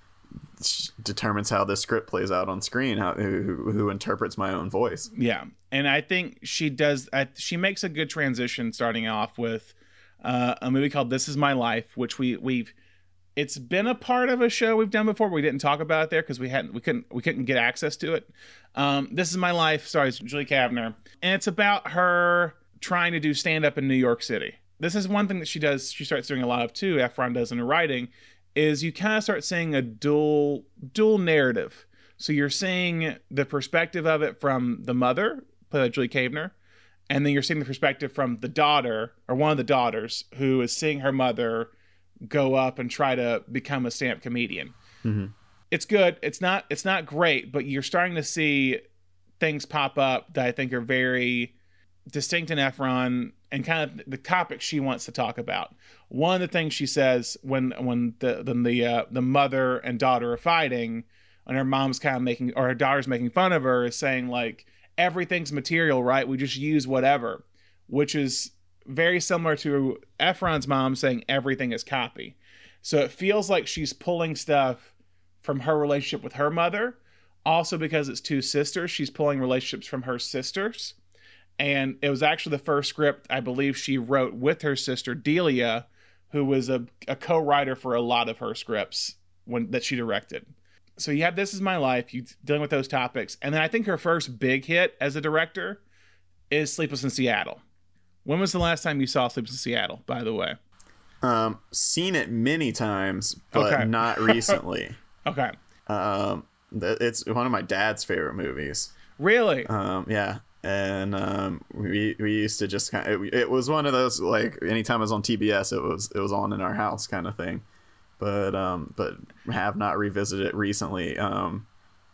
determines how this script plays out on screen, how who, who interprets my own voice. Yeah, and I think she does. I, she makes a good transition, starting off with uh, a movie called "This Is My Life," which we we've. It's been a part of a show we've done before. But we didn't talk about it there because we hadn't, we couldn't, we couldn't get access to it. Um, "This Is My Life" stars Julie Kavner, and it's about her trying to do stand up in New York City. This is one thing that she does. She starts doing a lot of too. Ephron does in her writing. Is you kind of start seeing a dual dual narrative. So you're seeing the perspective of it from the mother, played by Julie Kavner, and then you're seeing the perspective from the daughter, or one of the daughters, who is seeing her mother go up and try to become a stand-up comedian. Mm-hmm. It's good. It's not it's not great, but you're starting to see things pop up that I think are very distinct in Ephron and kind of the topics she wants to talk about. One of the things she says when when the the the, uh, the mother and daughter are fighting, and her mom's kind of making, or her daughter's making fun of her, is saying like, everything's material, right? We just use whatever, which is very similar to Ephron's mom saying everything is copy. So it feels like she's pulling stuff from her relationship with her mother. Also, because it's two sisters, she's pulling relationships from her sisters. And it was actually the first script I believe she wrote with her sister Delia, who was a, a co-writer for a lot of her scripts when that she directed. So you have This Is My Life, you dealing with those topics. And then I think her first big hit as a director is Sleepless in Seattle. When was the last time you saw Sleepless in Seattle, by the way? Um, seen it many times, but okay. not recently. Okay. Um, it's one of my dad's favorite movies. Really? Um, yeah. And um, we we used to just kind of, it, it was one of those, like, anytime it was on T B S, it was it was on in our house kind of thing. But um, but have not revisited it recently. Um,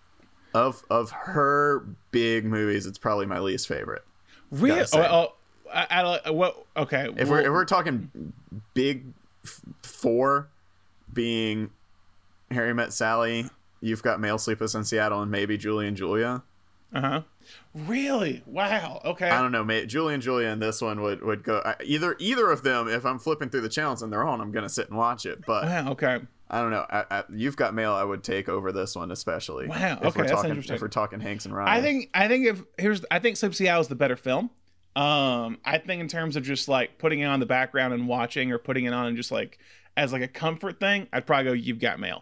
of of her big movies, it's probably my least favorite. Really? Oh, oh, I, I, what? Okay. If well, we're if we're talking big f- four, being Harry Met Sally, You've Got Mail, Sleepless in Seattle, and maybe Julie and Julia. Uh huh. Really? Wow. Okay. I don't know, mate. Julie and Julia and this one would, would go either either of them. If I'm flipping through the channels and they're on, I'm gonna sit and watch it. But wow, okay. I don't know. I, I, You've Got Mail, I would take over this one especially. Wow. If okay, we're that's talking, interesting. If we're talking Hanks and Ryan, I think I think if here's I think Sleepless in Seattle is the better film. Um, I think in terms of just like putting it on the background and watching, or putting it on and just like as like a comfort thing, I'd probably go You've Got Mail.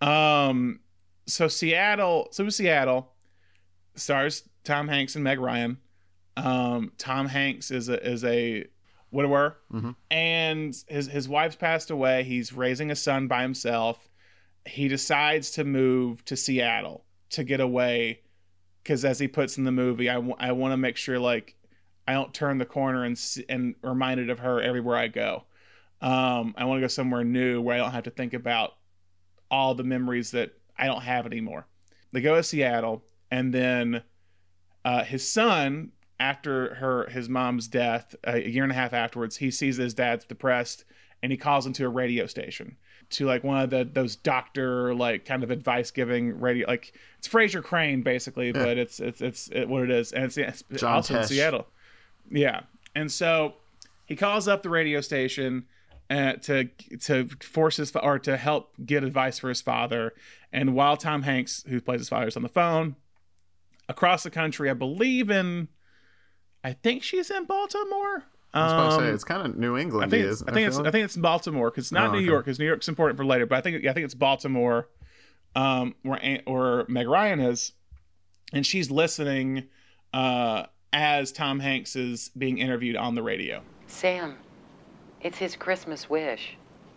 Um, so Seattle, so Seattle stars Tom Hanks and Meg Ryan. Um, Tom Hanks is a is a widower, mm-hmm. and his his wife's passed away. He's raising a son by himself. He decides to move to Seattle to get away, because as he puts in the movie, I, w- I want to make sure like I don't turn the corner and and reminded of her everywhere I go. Um, I want to go somewhere new where I don't have to think about all the memories that I don't have anymore. They go to Seattle, and then uh, his son, after her his mom's death, a year and a half afterwards, he sees his dad's depressed, and he calls into a radio station, to like one of the those doctor like kind of advice giving radio, like it's Fraser Crane basically, yeah. but it's it's it's it, what it is, and it's, it's also Tesh. in Seattle. Yeah, and so he calls up the radio station uh, to to force his or to help get advice for his father. And while Tom Hanks, who plays his father, is on the phone, across the country, I believe in, I think she's in Baltimore. I was about to say, it's kind of New England. I think it's, I think I it's, like? I think it's Baltimore, because it's not oh, New okay. York, because New York's important for later. But I think I think it's Baltimore, um, where Aunt, or Meg Ryan is, and she's listening uh, as Tom Hanks is being interviewed on the radio. Sam, it's his Christmas wish.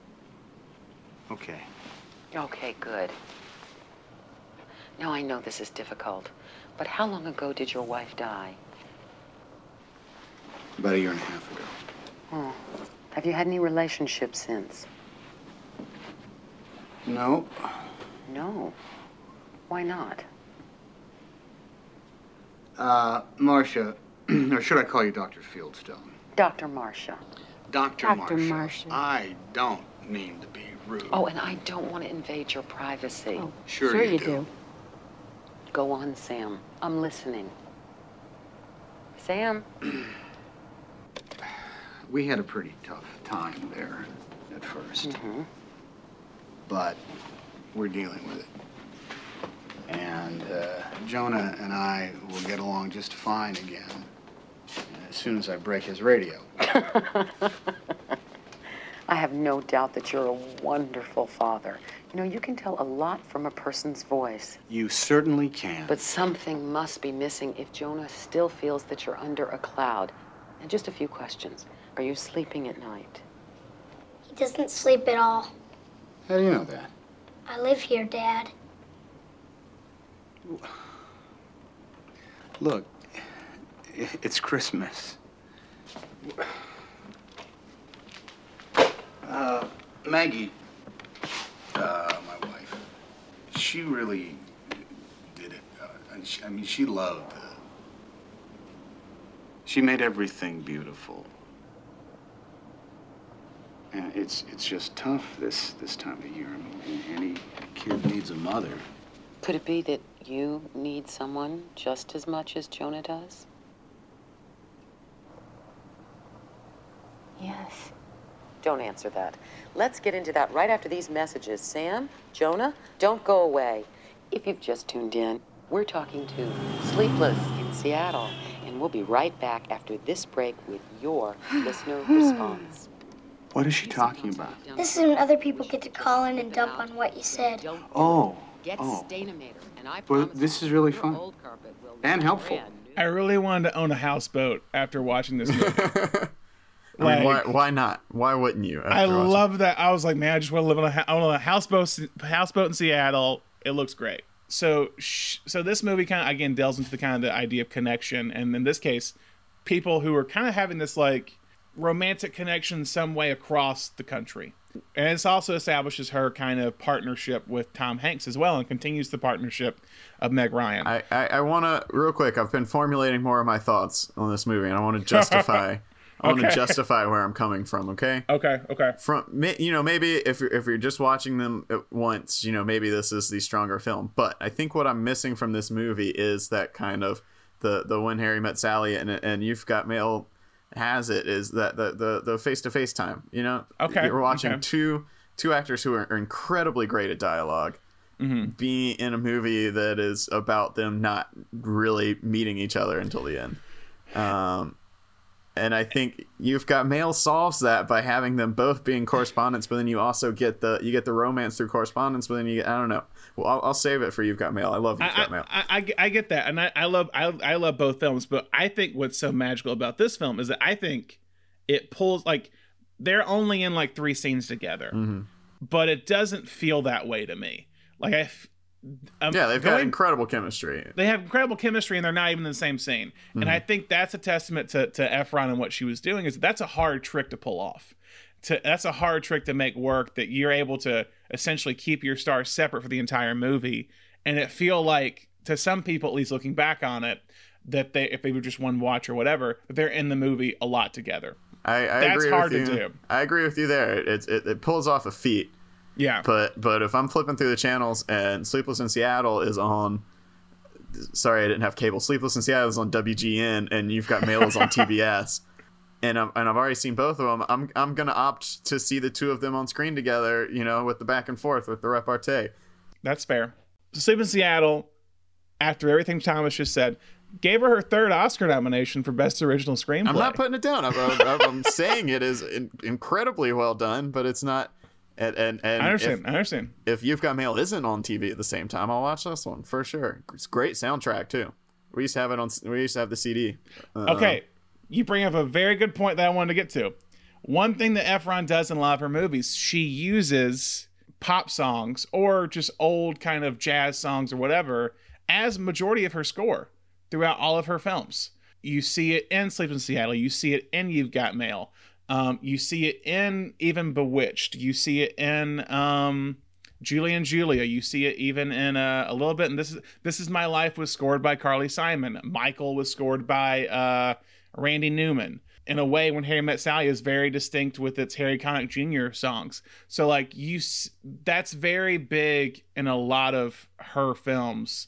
Okay. Okay, good. Now I know this is difficult, but how long ago did your wife die? About a year and a half ago. Oh. Have you had any relationships since? No. No? Why not? Uh, Marcia, or should I call you Doctor Fieldstone? Doctor Marcia. Doctor Doctor Marcia. Marcia. I don't mean to be rude. Oh, and I don't want to invade your privacy. Oh, sure, sure you, you do. do. Go on, Sam. I'm listening. Sam? We had a pretty tough time there at first. Mm-hmm. But we're dealing with it. And uh, Jonah and I will get along just fine again as soon as I break his radio. I have no doubt that you're a wonderful father. You know, you can tell a lot from a person's voice. You certainly can. But something must be missing if Jonah still feels that you're under a cloud. And just a few questions. Are you sleeping at night? He doesn't sleep at all. How do you know that? I live here, Dad. Look, it's Christmas. Uh, Maggie, uh, my wife, she really did it. Uh, she, I mean, she loved. Uh, she made everything beautiful. And it's it's just tough this this time of year. I mean, any kid needs a mother. Could it be that you need someone just as much as Jonah does? Yes. Don't answer that. Let's get into that right after these messages. Sam, Jonah, don't go away. If you've just tuned in, we're talking to Sleepless in Seattle, and we'll be right back after this break with your listener response. What is she talking about? This is when other people get to call in and dump on what you said. Oh, oh. Well, this is really fun and helpful. I really wanted to own a houseboat after watching this movie. I mean, why, why not? Why wouldn't you? I love that. I was like, man, I just want to live on a, on a houseboat, houseboat in Seattle. It looks great. So, sh- so this movie kind of again delves into the kind of the idea of connection, and in this case, people who are kind of having this like romantic connection some way across the country, and it also establishes her kind of partnership with Tom Hanks as well, and continues the partnership of Meg Ryan. I I, I want to real quick. I've been formulating more of my thoughts on this movie, and I want to justify. I want Okay. to justify where I'm coming from, okay? Okay, okay. From you know, maybe if you're if you're just watching them at once, you know, maybe this is the stronger film. But I think what I'm missing from this movie is that kind of the the When Harry Met Sally and and You've Got Mail has it is that the the the face to face time. You know, Okay, you're watching okay. two two actors who are, are incredibly great at dialogue. Mm-hmm. Be in a movie that is about them not really meeting each other until the end. Um, and I think You've Got Mail solves that by having them both being correspondents, but then you also get the you get the romance through correspondence, but then you get, I don't know. Well, I'll, I'll save it for You've Got Mail. I love You've I, Got Mail. I, I, I get that, and I, I love I, I love both films, but I think what's so magical about this film is that I think it pulls like they're only in like three scenes together, Mm-hmm. but it doesn't feel that way to me. Like I. Um, yeah, they've got going- incredible chemistry. They have incredible chemistry, and they're not even in the same scene. Mhm. And I think that's a testament to to Efron and what she was doing. Is that's a hard trick to pull off. To that's a hard trick to make work. That you're able to essentially keep your stars separate for the entire movie, and it feel like to some people, at least looking back on it, that they if they were just one watch or whatever, that they're in the movie a lot together. I, I That's agree hard with to you. do. I agree with you there. It, it it pulls off a feat. Yeah. But but if I'm flipping through the channels and Sleepless in Seattle is on, sorry I didn't have cable. Sleepless in Seattle is on W G N, and You've Got Mail is on T B S, and I'm, and I've already seen both of them. I'm I'm gonna opt to see the two of them on screen together. You know, with the back and forth with the repartee. That's fair. So Sleep in Seattle, after everything Thomas just said, gave her her third Oscar nomination for Best Original Screenplay. I'm not putting it down. I'm, I'm, I'm saying it is in, incredibly well done, but it's not. And, and, and I understand. If, I understand. If You've Got Mail isn't on T V at the same time, I'll watch this one for sure. It's a great soundtrack too. We used to have it on. We used to have the C D. Uh, Okay, you bring up a very good point that I wanted to get to. One thing that Efron does in a lot of her movies, she uses pop songs or just old kind of jazz songs or whatever as majority of her score throughout all of her films. You see it in Sleep in Seattle. You see it in You've Got Mail. Um, you see it in even Bewitched. You see it in um, Julie and Julia. You see it even in uh, a little bit. And this is This Is My Life was scored by Carly Simon. Michael was scored by uh, Randy Newman. in a way, When Harry Met Sally is very distinct with its Harry Connick Junior songs. So like you, that's very big in a lot of her films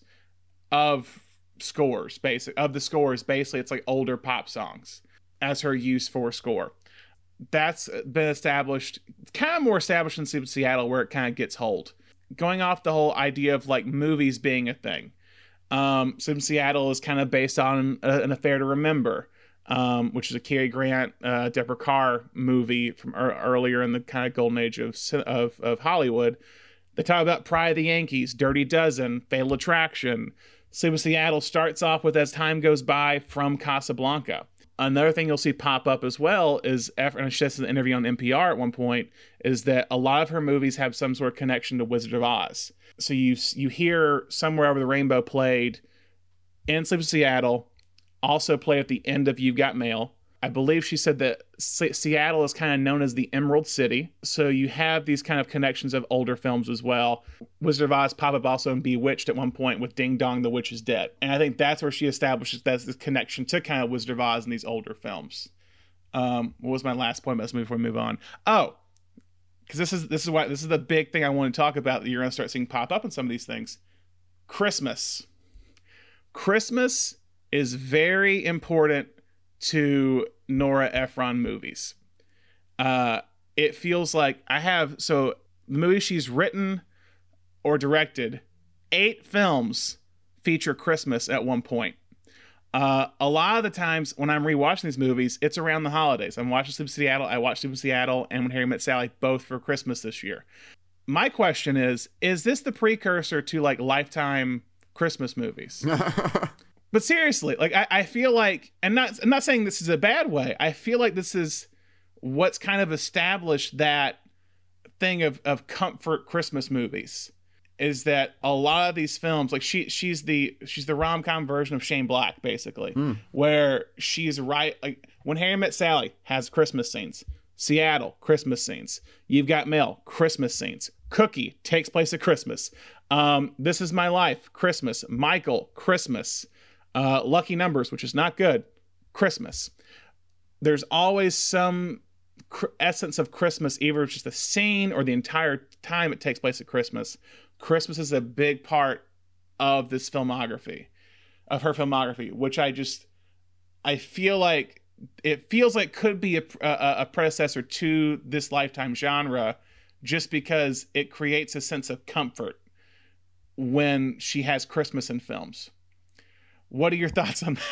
of scores, basic of the scores. Basically, it's like older pop songs as her use for score. That's been established, kind of more established in Sleepless in Seattle, where it kind of gets hold. Going off the whole idea of like movies being a thing. Um, Sleepless in Seattle is kind of based on a, An Affair to Remember. Um, which is a Cary Grant, uh, Deborah Kerr movie from er- earlier in the kind of golden age of, of of Hollywood. They talk about Pride of the Yankees, Dirty Dozen, Fatal Attraction. Sleep in Seattle starts off with As Time Goes By from Casablanca. Another thing you'll see pop up as well is, and she says in an interview on N P R at one point, is that a lot of her movies have some sort of connection to Wizard of Oz. So you you hear Somewhere Over the Rainbow played in Sleep in Seattle, also play at the end of You've Got Mail. I believe she said that C- Seattle is kind of known as the Emerald City. So you have these kind of connections of older films as well. Wizard of Oz pop up also in Bewitched at one point with Ding Dong, the Witch is Dead. And I think that's where she establishes that's this connection to kind of Wizard of Oz in these older films. Um, what was my last point about this movie before we move on? Oh, because this is this is why this is the big thing I want to talk about that you're going to start seeing pop up in some of these things. Christmas. Christmas is very important to Nora Ephron movies. Uh, it feels like I have, so the movies she's written or directed, eight films feature Christmas at one point. Uh, a lot of the times when I'm rewatching these movies, it's around the holidays. I'm watching Sleep in Seattle, I watched Sleep in Seattle and When Harry Met Sally, both for Christmas this year. My question is, is this the precursor to like Lifetime Christmas movies? But seriously, like I, I feel like, and not, I'm not saying this is a bad way. I feel like this is what's kind of established that thing of, of comfort Christmas movies, is that a lot of these films, like she she's the she's the rom-com version of Shane Black, basically, mm. where she's right. Like When Harry Met Sally has Christmas scenes. Seattle, Christmas scenes. You've Got Mail, Christmas scenes. Cookie takes place at Christmas. Um, This Is My Life, Christmas. Michael, Christmas. Uh, Lucky Numbers, which is not good, Christmas. There's always some cr- essence of Christmas, either it's just the scene or the entire time it takes place at Christmas. Christmas is a big part of this filmography, of her filmography, which I just, I feel like, it feels like could be a, a, a predecessor to this Lifetime genre, just because it creates a sense of comfort when she has Christmas in films. What are your thoughts on that?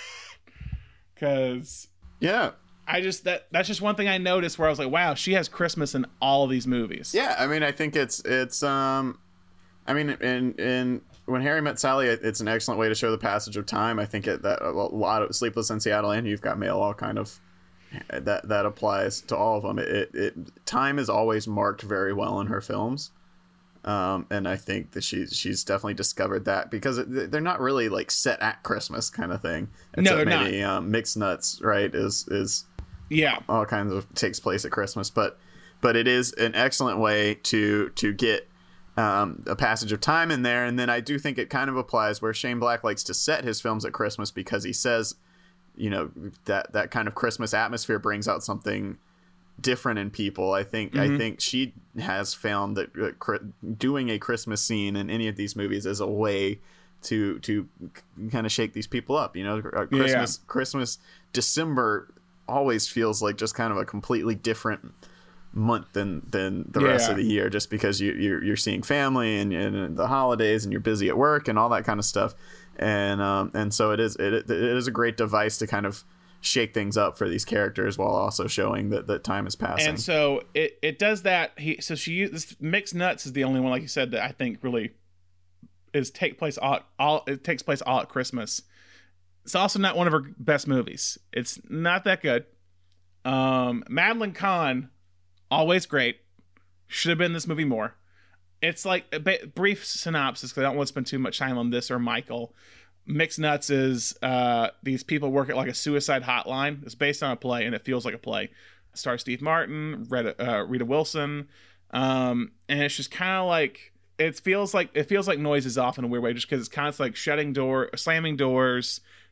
Because yeah, I just that that's just one thing I noticed where I was like, wow, she has Christmas in all of these movies. Yeah, I mean, I think it's it's um, I mean, in in When Harry Met Sally, it's an excellent way to show the passage of time. I think it, that a lot of Sleepless in Seattle and You've Got Mail all kind of that that applies to all of them. It, it, it time is always marked very well in her films. Um, and I think that she's she's definitely discovered that, because it, they're not really like set at Christmas kind of thing. Except no, they're maybe, not. Um, Mixed Nuts, right? Is is yeah, all kinds of takes place at Christmas, but but it is an excellent way to to get um, a passage of time in there. And then I do think it kind of applies where Shane Black likes to set his films at Christmas, because he says, you know, that that kind of Christmas atmosphere brings out something different in people. I think mm-hmm. I think she has found that uh, cr- doing a Christmas scene in any of these movies is a way to to kind of shake these people up. You know, uh, Christmas yeah. Christmas December always feels like just kind of a completely different month than than the yeah. rest of the year, just because you you're, you're seeing family and, and the holidays, and you're busy at work and all that kind of stuff. And um and so it is it, it is a great device to kind of shake things up for these characters while also showing that, that time is passing. And so it, it does that. He so she this Mixed Nuts is the only one, like you said, that I think really is take place all, all it takes place all at Christmas. It's also not one of her best movies. It's not that good. Um, Madeline Kahn, always great. Should have been in this movie more. It's like a bit, brief synopsis, because I don't want to spend too much time on this or Michael. Mixed Nuts is uh, these people work at like a suicide hotline. It's based on a play, and it feels like a play. It stars Steve Martin, Rita, uh, Rita Wilson, um, and it's just kind of like it feels like it feels like Noise is off in a weird way, just because it's constantly like shutting door, slamming doors,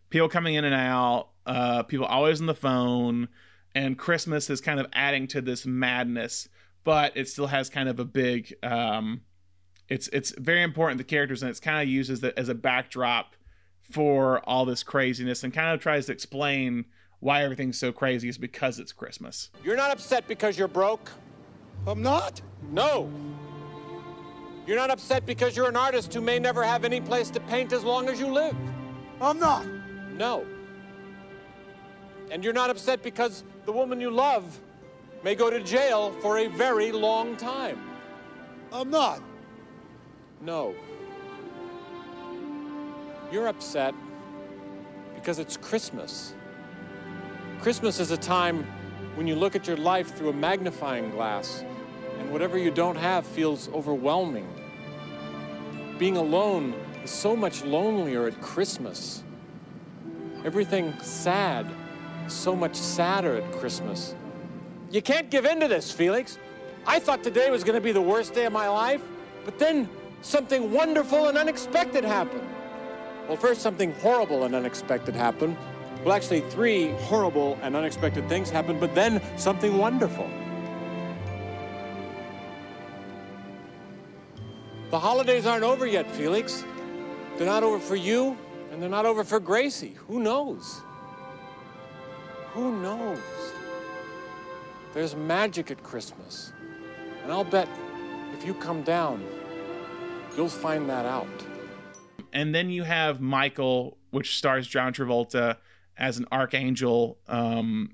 people coming in and out, uh, people always on the phone, and Christmas is kind of adding to this madness, but it still has kind of a big, um, it's it's very important, the characters, and it's kind of used as, the, as a backdrop for all this craziness, and kind of tries to explain why everything's so crazy is because it's Christmas. You're not upset because you're broke? I'm not. No. You're not upset because you're an artist who may never have any place to paint as long as you live? I'm not. No. And you're not upset because the woman you love may go to jail for a very long time? I'm not. No. You're upset because it's Christmas. Christmas is a time when you look at your life through a magnifying glass, and whatever you don't have feels overwhelming. Being alone is so much lonelier at Christmas. Everything sad is so much sadder at Christmas. You can't give in to this, Felix. I thought today was going to be the worst day of my life, but then something wonderful and unexpected happened. Well, first something horrible and unexpected happened. Well, actually, three horrible and unexpected things happened, but then something wonderful. The holidays aren't over yet, Felix. They're not over for you, and they're not over for Gracie. Who knows? Who knows? There's magic at Christmas. And I'll bet if you come down, you'll find that out. And then you have Michael, which stars John Travolta as an archangel um,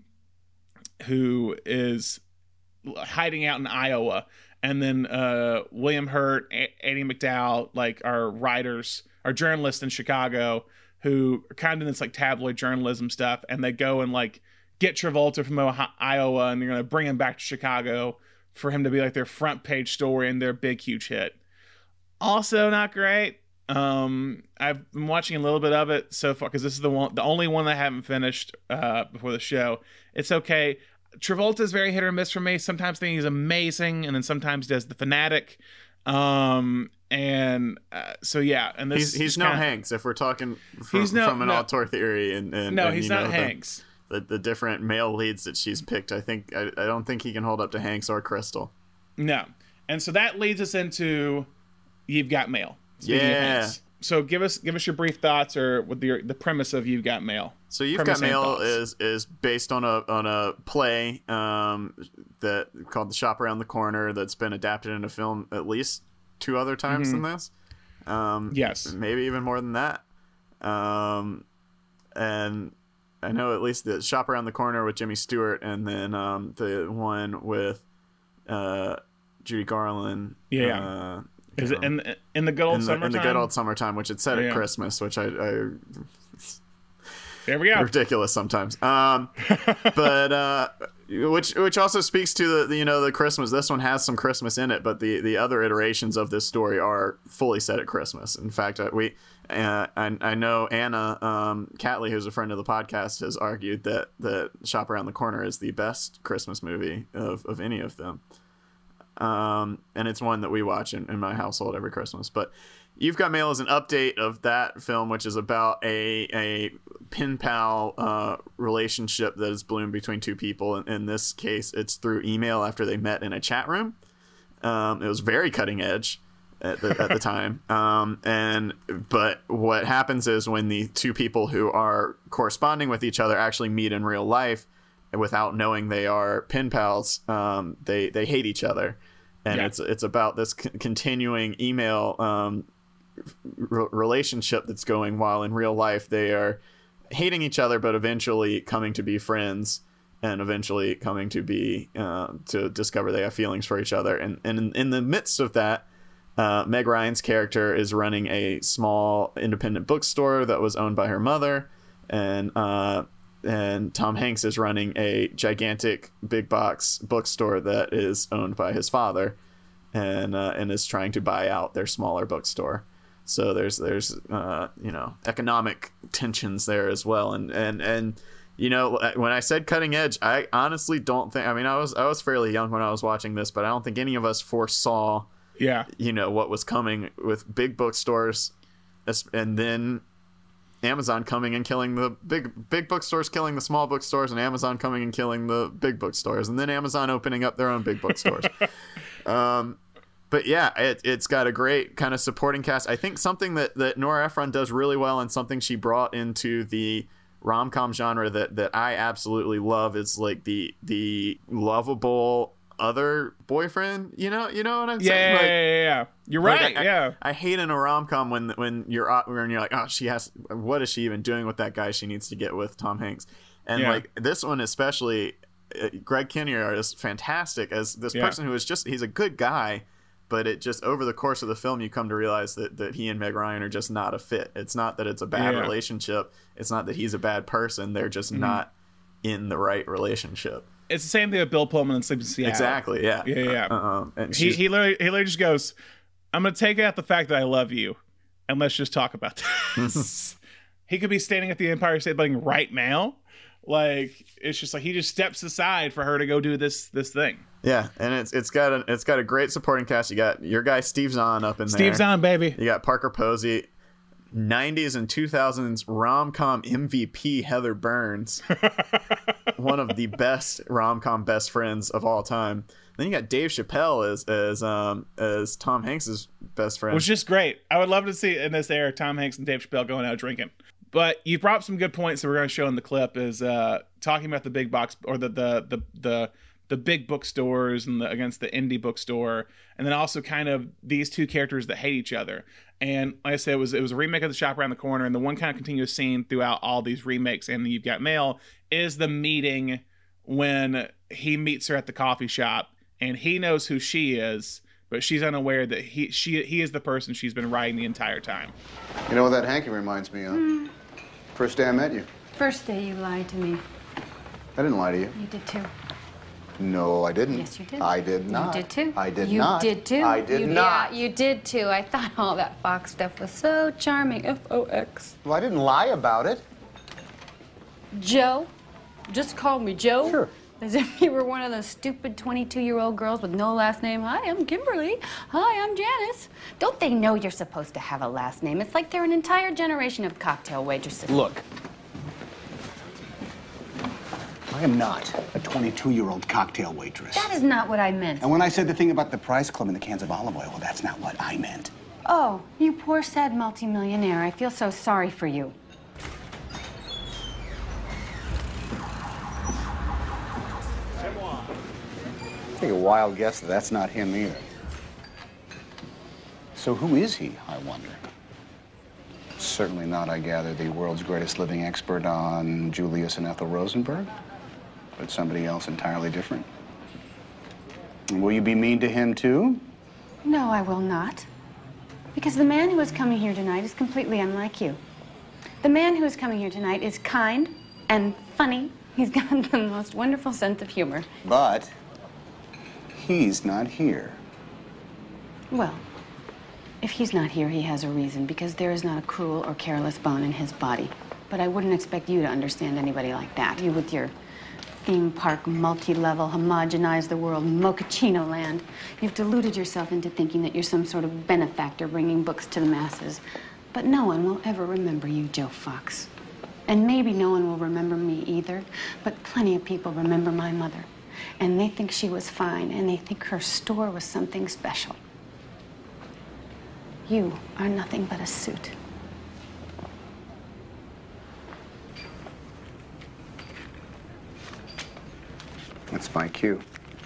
who is hiding out in Iowa. And then uh, William Hurt, A- Andy McDowell, like our writers, our journalists in Chicago, who are kind of in this like tabloid journalism stuff, and they go and like get Travolta from Ohio- Iowa, and they're gonna bring him back to Chicago for him to be like their front page story and their big huge hit. Also not great. Um, I've been watching a little bit of it so far because this is the one, the only one that I haven't finished uh, before the show. It's okay. Travolta is very hit or miss for me. Sometimes think he's amazing, and then sometimes does The Fanatic. Um, and uh, so yeah, and this he's he's no kinda, Hanks if we're talking from, he's no, from an no, auteur theory and, and no, and, he's you not know, Hanks. The, the the different male leads that she's picked, I think I, I don't think he can hold up to Hanks or Crystal. No, and so that leads us into You've Got Mail. Yeah. So give us give us your brief thoughts or with the the premise of You've Got Mail. So You've Got Mail is is based on a on a play um, that called The Shop Around the Corner that's been adapted into film at least two other times mm-hmm. than this. Um, yes, maybe even more than that. Um, and I know at least the Shop Around the Corner with Jimmy Stewart, and then um, the one with uh, Judy Garland. Yeah. Uh, Is it in in the good old in the, summertime? In the good old summertime, which it said yeah. at Christmas, which I, I there we go. Ridiculous sometimes. Um, but uh, which which also speaks to the, the you know the Christmas. This one has some Christmas in it, but the the other iterations of this story are fully set at Christmas. In fact, we uh, I I know Anna um, Catley, who's a friend of the podcast, has argued that that Shop Around the Corner is the best Christmas movie of of any of them. Um, and it's one that we watch in, in my household every Christmas. But You've Got Mail is an update of that film, which is about a a pen pal uh, relationship that has bloomed between two people. In, in this case, it's through email after they met in a chat room. Um, it was very cutting edge at the, at the time. Um, and but what happens is when the two people who are corresponding with each other actually meet in real life, without knowing they are pen pals, um, they they hate each other, and yeah. it's it's about this c- continuing email um, r- relationship that's going while in real life they are hating each other, but eventually coming to be friends, and eventually coming to be uh, to discover they have feelings for each other. And and in, in the midst of that, uh, Meg Ryan's character is running a small independent bookstore that was owned by her mother, and uh, and Tom Hanks is running a gigantic big box bookstore that is owned by his father, and uh, and is trying to buy out their smaller bookstore. So there's there's uh, you know economic tensions there as well, and and and you know when I said cutting edge, I honestly don't think. I mean, I was I was fairly young when I was watching this, but I don't think any of us foresaw yeah you know what was coming with big bookstores, and then Amazon coming and killing the big big bookstores, killing the small bookstores, and Amazon coming and killing the big bookstores, and then Amazon opening up their own big bookstores. um, but yeah, it, it's got a great kind of supporting cast. I think something that, that Nora Ephron does really well, and something she brought into the rom-com genre that, that I absolutely love, is like the the lovable other boyfriend. You know, you know what I'm yeah, saying? Like, yeah, yeah, yeah. You're like, right. I, yeah. I, I hate in a rom-com when when you're when you're like, oh, she has. What is she even doing with that guy she needs to get with, Tom Hanks? And Yeah. like this one especially, uh, Greg Kinnear is fantastic as this Yeah. person who is just he's a good guy. But it just over the course of the film, you come to realize that, that he and Meg Ryan are just not a fit. It's not that it's a bad Yeah. relationship. It's not that he's a bad person. They're just Mhm. not in the right relationship. It's the same thing with Bill Pullman and Sleep in Seattle. Exactly. Yeah. Yeah, yeah. Uh, um, and he she's- he literally he literally just goes, "I'm gonna take out the fact that I love you, and let's just talk about this." He could be standing at the Empire State Building right now. Like, it's just like he just steps aside for her to go do this this thing. Yeah, and it's it's got a it's got a great supporting cast. You got your guy Steve Zahn up in there. Steve Zahn, baby. You got Parker Posey, nineties and two thousands rom-com M V P Heather Burns, one of the best rom-com best friends of all time. Then you got Dave Chappelle as as um as Tom Hanks's best friend, Which is great. I would love to see in this era Tom Hanks and Dave Chappelle going out drinking. But you brought up some good points that we're going to show in the clip. Is uh, talking about the big box or the the the the, the big bookstores and the, against the indie bookstore, and then also kind of these two characters that hate each other. And like I said, it was it was a remake of The Shop Around the Corner, and the one kind of continuous scene throughout all these remakes and You've Got Mail is the meeting when he meets her at the coffee shop, and he knows who she is, but she's unaware that he she he is the person she's been riding the entire time. You know what that hanky reminds me of? Mm. First day I met you. First day you lied to me. I didn't lie to you. You did too. No, I didn't. Yes, you did. I did not. You did too. I did you not. You did too. I did you, not. Yeah, you did too. I thought all that Fox stuff was so charming. F O X. Well, I didn't lie about it. Joe? Just call me Joe? Sure. As if you were one of those stupid twenty-two-year-old girls with no last name. Hi, I'm Kimberly. Hi, I'm Janice. Don't they know you're supposed to have a last name? It's like they're an entire generation of cocktail waitresses. Look. I am not a twenty-two-year-old cocktail waitress. That is not what I meant. And when I said the thing about the price club and the cans of olive oil, well, that's not what I meant. Oh, you poor, sad multimillionaire. I feel so sorry for you. Take a wild guess that that's not him either. So who is he, I wonder? Certainly not, I gather, the world's greatest living expert on Julius and Ethel Rosenberg, but somebody else entirely different. And will you be mean to him, too? No, I will not. Because the man who is coming here tonight is completely unlike you. The man who is coming here tonight is kind and funny. He's got the most wonderful sense of humor. But he's not here. Well, if he's not here, he has a reason, because there is not a cruel or careless bone in his body. But I wouldn't expect you to understand anybody like that. You with your theme park, multi-level, homogenize the world, mochaccino land. You've deluded yourself into thinking that you're some sort of benefactor bringing books to the masses. But no one will ever remember you, Joe Fox. And maybe no one will remember me either, but plenty of people remember my mother. And they think she was fine, and they think her store was something special. You are nothing but a suit. That's my cue.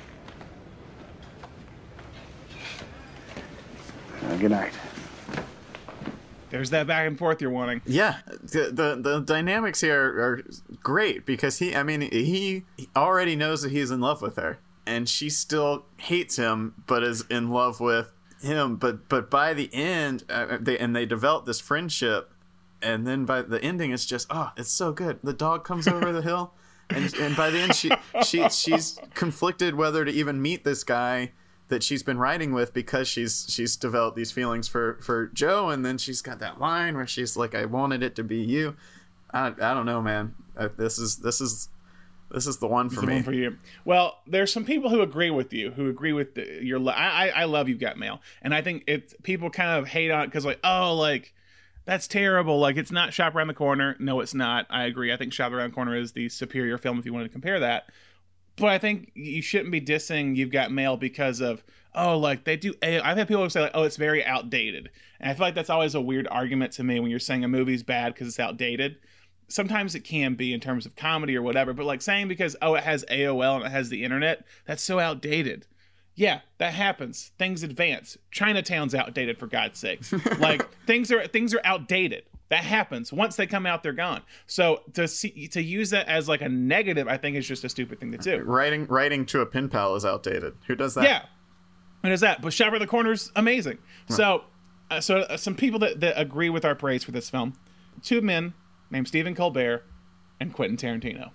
Uh, good night. There's that back and forth you're wanting. Yeah, the, the the dynamics here are great because he, I mean, he already knows that he's in love with her, and she still hates him, but is in love with him. But but by the end, uh, they and they develop this friendship, and then by the ending, it's just oh, it's so good. The dog comes over the hill, and and by the end, she she she's conflicted whether to even meet this guy that she's been writing with because she's she's developed these feelings for for Joe, and then she's got that line where she's like, "I wanted it to be you." I I don't know, man. Uh, this is this is this is the one for the me. One for you. Well, there's some people who agree with you, who agree with the, your. I I I love You've Got Mail, and I think it's people kind of hate on it because like oh like that's terrible. Like, it's not Shop Around the Corner. No, it's not. I agree. I think Shop Around the Corner is the superior film if you want to compare that. But I think you shouldn't be dissing You've Got Mail because of, oh, like, they do... I've had people say, like, oh, it's very outdated. And I feel like that's always a weird argument to me when you're saying a movie's bad because it's outdated. Sometimes it can be in terms of comedy or whatever, but, like, saying because, oh, it has A O L and it has the internet, that's so outdated. Yeah, that happens. Things advance. Chinatown's outdated, for God's sakes. Like, things are things are outdated. That happens. Once they come out, they're gone. So to see, to use that as like a negative, I think is just a stupid thing to do. Writing writing to a pen pal is outdated. Who does that? Yeah, who does that? But Shop Around the Corner's amazing. Huh. So, uh, so uh, some people that, that agree with our praise for this film: two men named Stephen Colbert and Quentin Tarantino.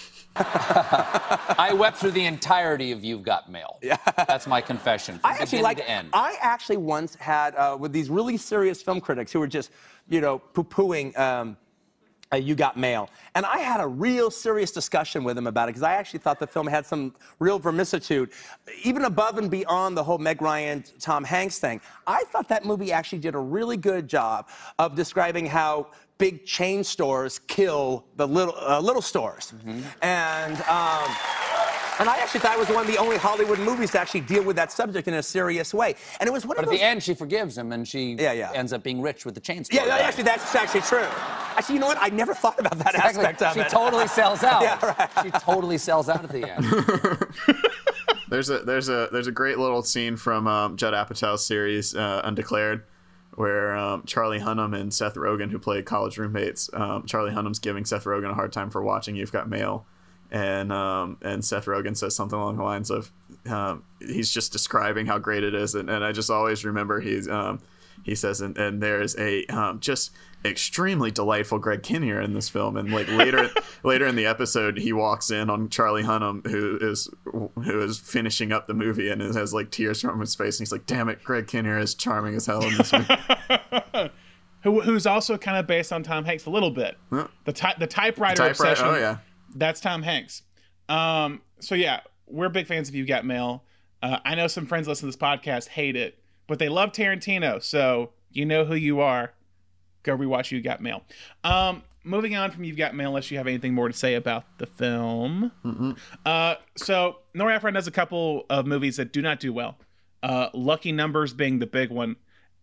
I wept through the entirety of You've Got Mail. Yeah. That's my confession. From I actually beginning like. to end. I actually once had uh, with these really serious film critics who were just, you know, poo-pooing um, uh, You Got Mail, and I had a real serious discussion with them about it because I actually thought the film had some real vermicitude, even above and beyond the whole Meg Ryan, Tom Hanks thing. I thought that movie actually did a really good job of describing how big chain stores kill the little uh, little stores. Mm-hmm. And um, and I actually thought it was one of the only Hollywood movies to actually deal with that subject in a serious way. And it was one but of at those... the end, she forgives him, and she yeah, yeah. ends up being rich with the chain Yeah, store. no, actually, that's actually true. Actually, you know what? I never thought about that Exactly. aspect of she it. She totally sells out. Yeah, right. She totally sells out at the end. There's a there's a there's a great little scene from um, Judd Apatow's series uh, Undeclared, where um, Charlie Hunnam and Seth Rogen, who play college roommates, um, Charlie Hunnam's giving Seth Rogen a hard time for watching You've Got Mail, and um, and Seth Rogen says something along the lines of, um, he's just describing how great it is, and, and I just always remember he's um, he says, and, and there's a um, just extremely delightful Greg Kinnear in this film, and like later later in the episode, he walks in on Charlie Hunnam, who is who is finishing up the movie, and has like tears from his face, and he's like, "Damn it, Greg Kinnear is charming as hell in this movie." Who, who's also kind of based on Tom Hanks a little bit. Huh? The ty- the typewriter the typewriter obsession. Oh yeah, that's Tom Hanks. Um, so yeah, we're big fans of You Got Mail. Uh, I know some friends listen to this podcast hate it, but they love Tarantino, so you know who you are. Go rewatch You Got Mail. Um, moving on from You've Got Mail, unless you have anything more to say about the film. Mm-mm. Uh, so Nora Ephron does a couple of movies that do not do well. Uh, Lucky Numbers being the big one.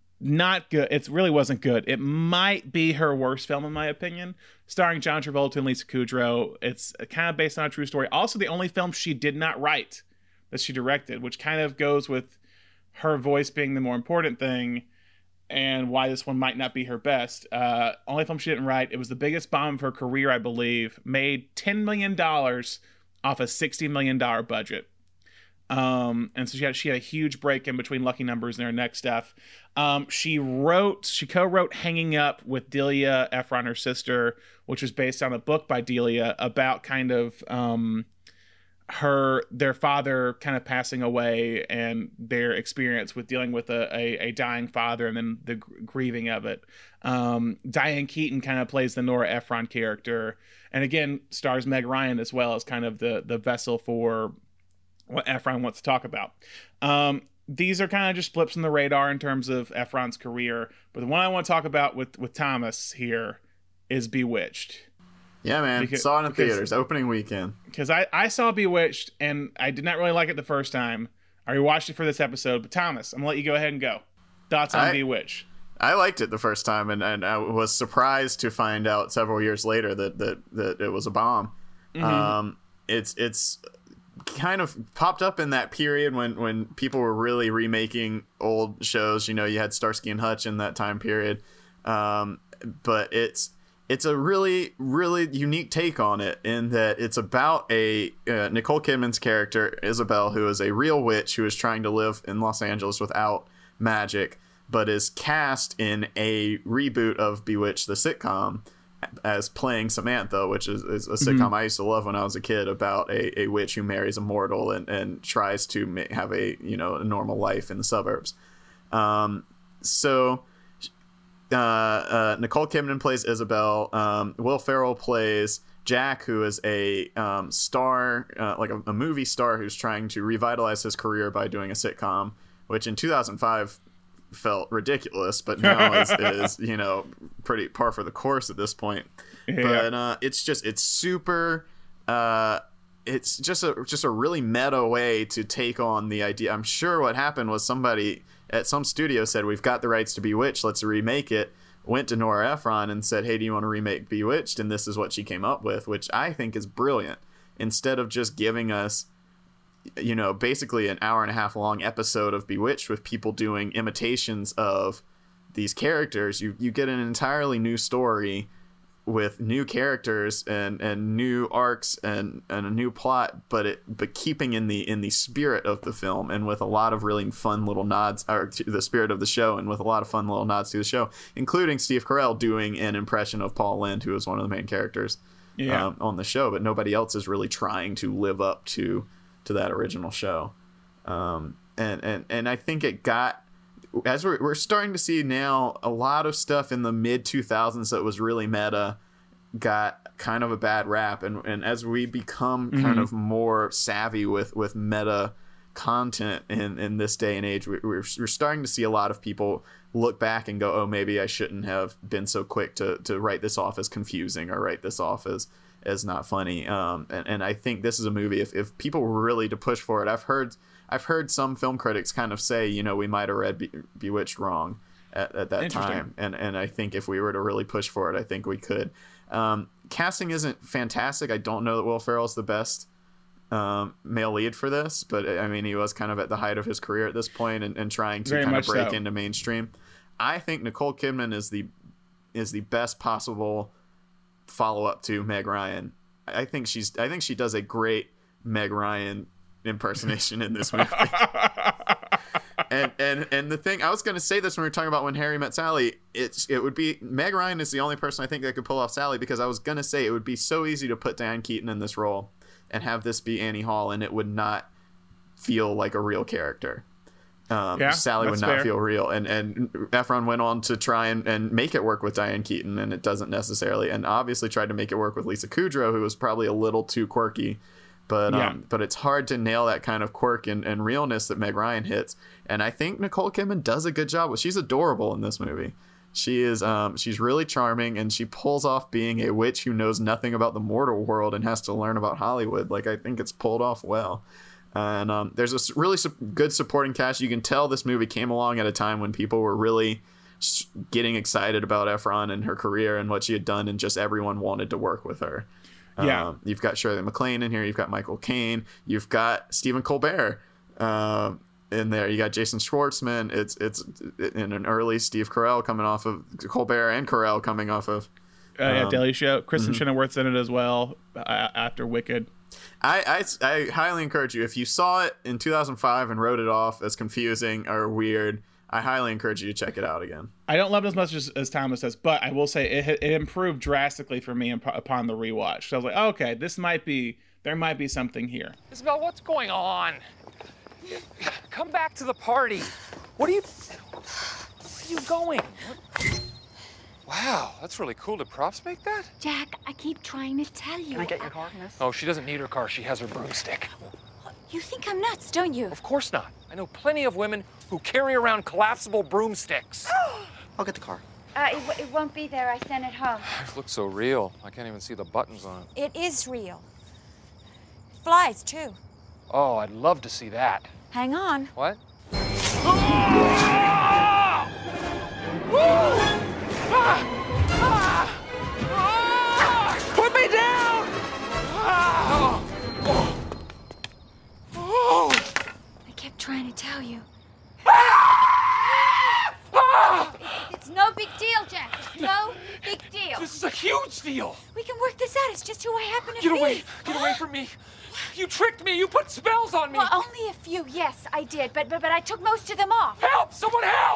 Not good. It really wasn't good. It might be her worst film, in my opinion. Starring John Travolta and Lisa Kudrow. It's kind of based on a true story. Also, the only film she did not write that she directed, which kind of goes with her voice being the more important thing and why this one might not be her best. Uh, only film she didn't write. It was the biggest bomb of her career, I believe. Made ten million dollars off a sixty million dollars budget. Um, and so she had, she had a huge break in between Lucky Numbers and her next stuff. Um, she wrote, she co-wrote Hanging Up with Delia Ephron, her sister, which was based on a book by Delia about kind of, um, her, their father kind of passing away and their experience with dealing with a, a, a dying father and then the gr- grieving of it. Um, Diane Keaton kind of plays the Nora Ephron character. And again, stars Meg Ryan as well as kind of the, the vessel for what Ephron wants to talk about. Um, these are kind of just blips on the radar in terms of Ephron's career. But the one I want to talk about with, with Thomas here is Bewitched. Yeah, man. Because, saw it in because, theaters, opening weekend. Because I, I saw Bewitched, and I did not really like it the first time. I rewatched it for this episode. But Thomas, I'm going to let you go ahead and go. Thoughts on I, Bewitched? I liked it the first time, and, and I was surprised to find out several years later that, that, that it was a bomb. Mm-hmm. Um, it's it's... kind of popped up in that period when when people were really remaking old shows. You know, you had Starsky and Hutch in that time period, um but it's it's a really really unique take on it in that it's about a uh, Nicole Kidman's character Isabel, who is a real witch who is trying to live in Los Angeles without magic, but is cast in a reboot of Bewitched the sitcom as playing Samantha, which is, is a sitcom mm-hmm. I used to love when I was a kid, about a, a witch who marries a mortal and, and tries to ma- have a, you know, a normal life in the suburbs. Um, so uh, uh, Nicole Kidman plays Isabel. Um, Will Ferrell plays Jack, who is a um, star, uh, like a, a movie star who's trying to revitalize his career by doing a sitcom, which in two thousand five felt ridiculous, but now is, is you know pretty par for the course at this point. Yeah. But uh, it's just it's super. Uh, it's just a just a really meta way to take on the idea. I'm sure what happened was somebody at some studio said, "We've got the rights to Bewitched. Let's remake it." Went to Nora Ephron and said, "Hey, do you want to remake Bewitched?" And this is what she came up with, which I think is brilliant. Instead of just giving us, you know, basically an hour and a half long episode of Bewitched with people doing imitations of these characters, you you get an entirely new story with new characters and, and new arcs and, and a new plot, but it but keeping in the in the spirit of the film and with a lot of really fun little nods, or to the spirit of the show, and with a lot of fun little nods to the show, including Steve Carell doing an impression of Paul Lynde, who is one of the main characters. Yeah. Um, on the show, but nobody else is really trying to live up to to that original show. Um, and, and, and I think it got, as we're, we're starting to see now, a lot of stuff in the mid two thousands that was really meta got kind of a bad rap. And, and as we become mm-hmm. kind of more savvy with, with meta content in, in this day and age, we, we're, we're starting to see a lot of people look back and go, oh, maybe I shouldn't have been so quick to, to write this off as confusing or write this off as, as not funny. Um, and, and I think this is a movie, if, if people were really to push for it, I've heard I've heard some film critics kind of say, you know, we might have read Be- Bewitched wrong at, at that time. And, and I think if we were to really push for it, I think we could. Um, casting isn't fantastic. I don't know that Will Ferrell's the best um, male lead for this, but I mean, he was kind of at the height of his career at this point and, and trying to Very kind of break so. into mainstream. I think Nicole Kidman is the is the best possible follow-up to Meg Ryan. I think she's I think she does a great Meg Ryan impersonation in this movie. and and and the thing I was going to say this when we were talking about When Harry Met Sally, it's it would be Meg Ryan is the only person I think that could pull off Sally, because I was going to say it would be so easy to put Diane Keaton in this role and have this be Annie Hall, and it would not feel like a real character. Um, yeah, Sally would not fair. feel real, and and Efron went on to try and, and make it work with Diane Keaton, and it doesn't necessarily, and obviously tried to make it work with Lisa Kudrow, who was probably a little too quirky, but yeah. um, but it's hard to nail that kind of quirk and, and realness that Meg Ryan hits, and I think Nicole Kidman does a good job with. She's adorable in this movie. She is um she's really charming, and she pulls off being a witch who knows nothing about the mortal world and has to learn about Hollywood. Like, I think it's pulled off well. And um, there's a really su- good supporting cast. You can tell this movie came along at a time when people were really sh- getting excited about Efron and her career and what she had done, and just everyone wanted to work with her. Yeah, um, you've got Shirley MacLaine in here. You've got Michael Caine. You've got Stephen Colbert uh, in there. You got Jason Schwartzman. It's it's in an early Steve Carell coming off of Colbert, and Carell coming off of uh, yeah, um, Daily Show. Kristen mm-hmm. Chenoweth's in it as well uh, after Wicked. I, I, I highly encourage you, if you saw it in two thousand five and wrote it off as confusing or weird, I highly encourage you to check it out again. I don't love it as much as, as Thomas does, but I will say it, it improved drastically for me imp- upon the rewatch. So I was like, oh, okay, this might be, there might be something here. Isabel, what's going on? Come back to the party. What are you, where are you going? What? Wow, that's really cool. Did props make that? Jack, I keep trying to tell you. Can I get your car, miss? Oh, she doesn't need her car. She has her broomstick. You think I'm nuts, don't you? Of course not. I know plenty of women who carry around collapsible broomsticks. I'll get the car. Uh, it, w- it won't be there. I sent it home. It looks so real. I can't even see the buttons on it. It is real. It flies, too. Oh, I'd love to see that. Hang on. What? Put me down! I kept trying to tell you. It, it's no big deal, Jack. It's no big deal. This is a huge deal. We can work this out. It's just who I happen to Get be. away. Get away from me. You tricked me. You put spells on me. Well, only a few. Yes, I did. But but, but I took most of them off. Help! Someone help!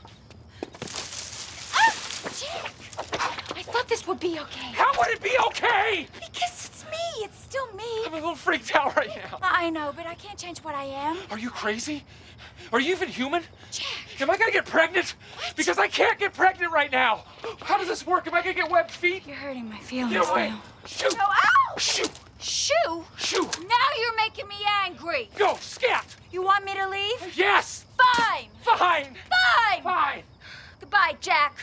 Ah, Jack! I thought this would be okay. How would it be okay? Because it's me. It's still me. I'm a little freaked out right now. I know, but I can't change what I am. Are you crazy? Are you even human? Jack. Am I gonna get pregnant? What? Because I can't get pregnant right now. How does this work? Am I gonna get webbed feet? You're hurting my feelings Get away. now. Shoot. No, ow! Shoot. Shoo! Shoo! Now you're making me angry. Go, scat! You want me to leave? Yes! Fine! Fine! Fine! time. Fine. Goodbye, Jack.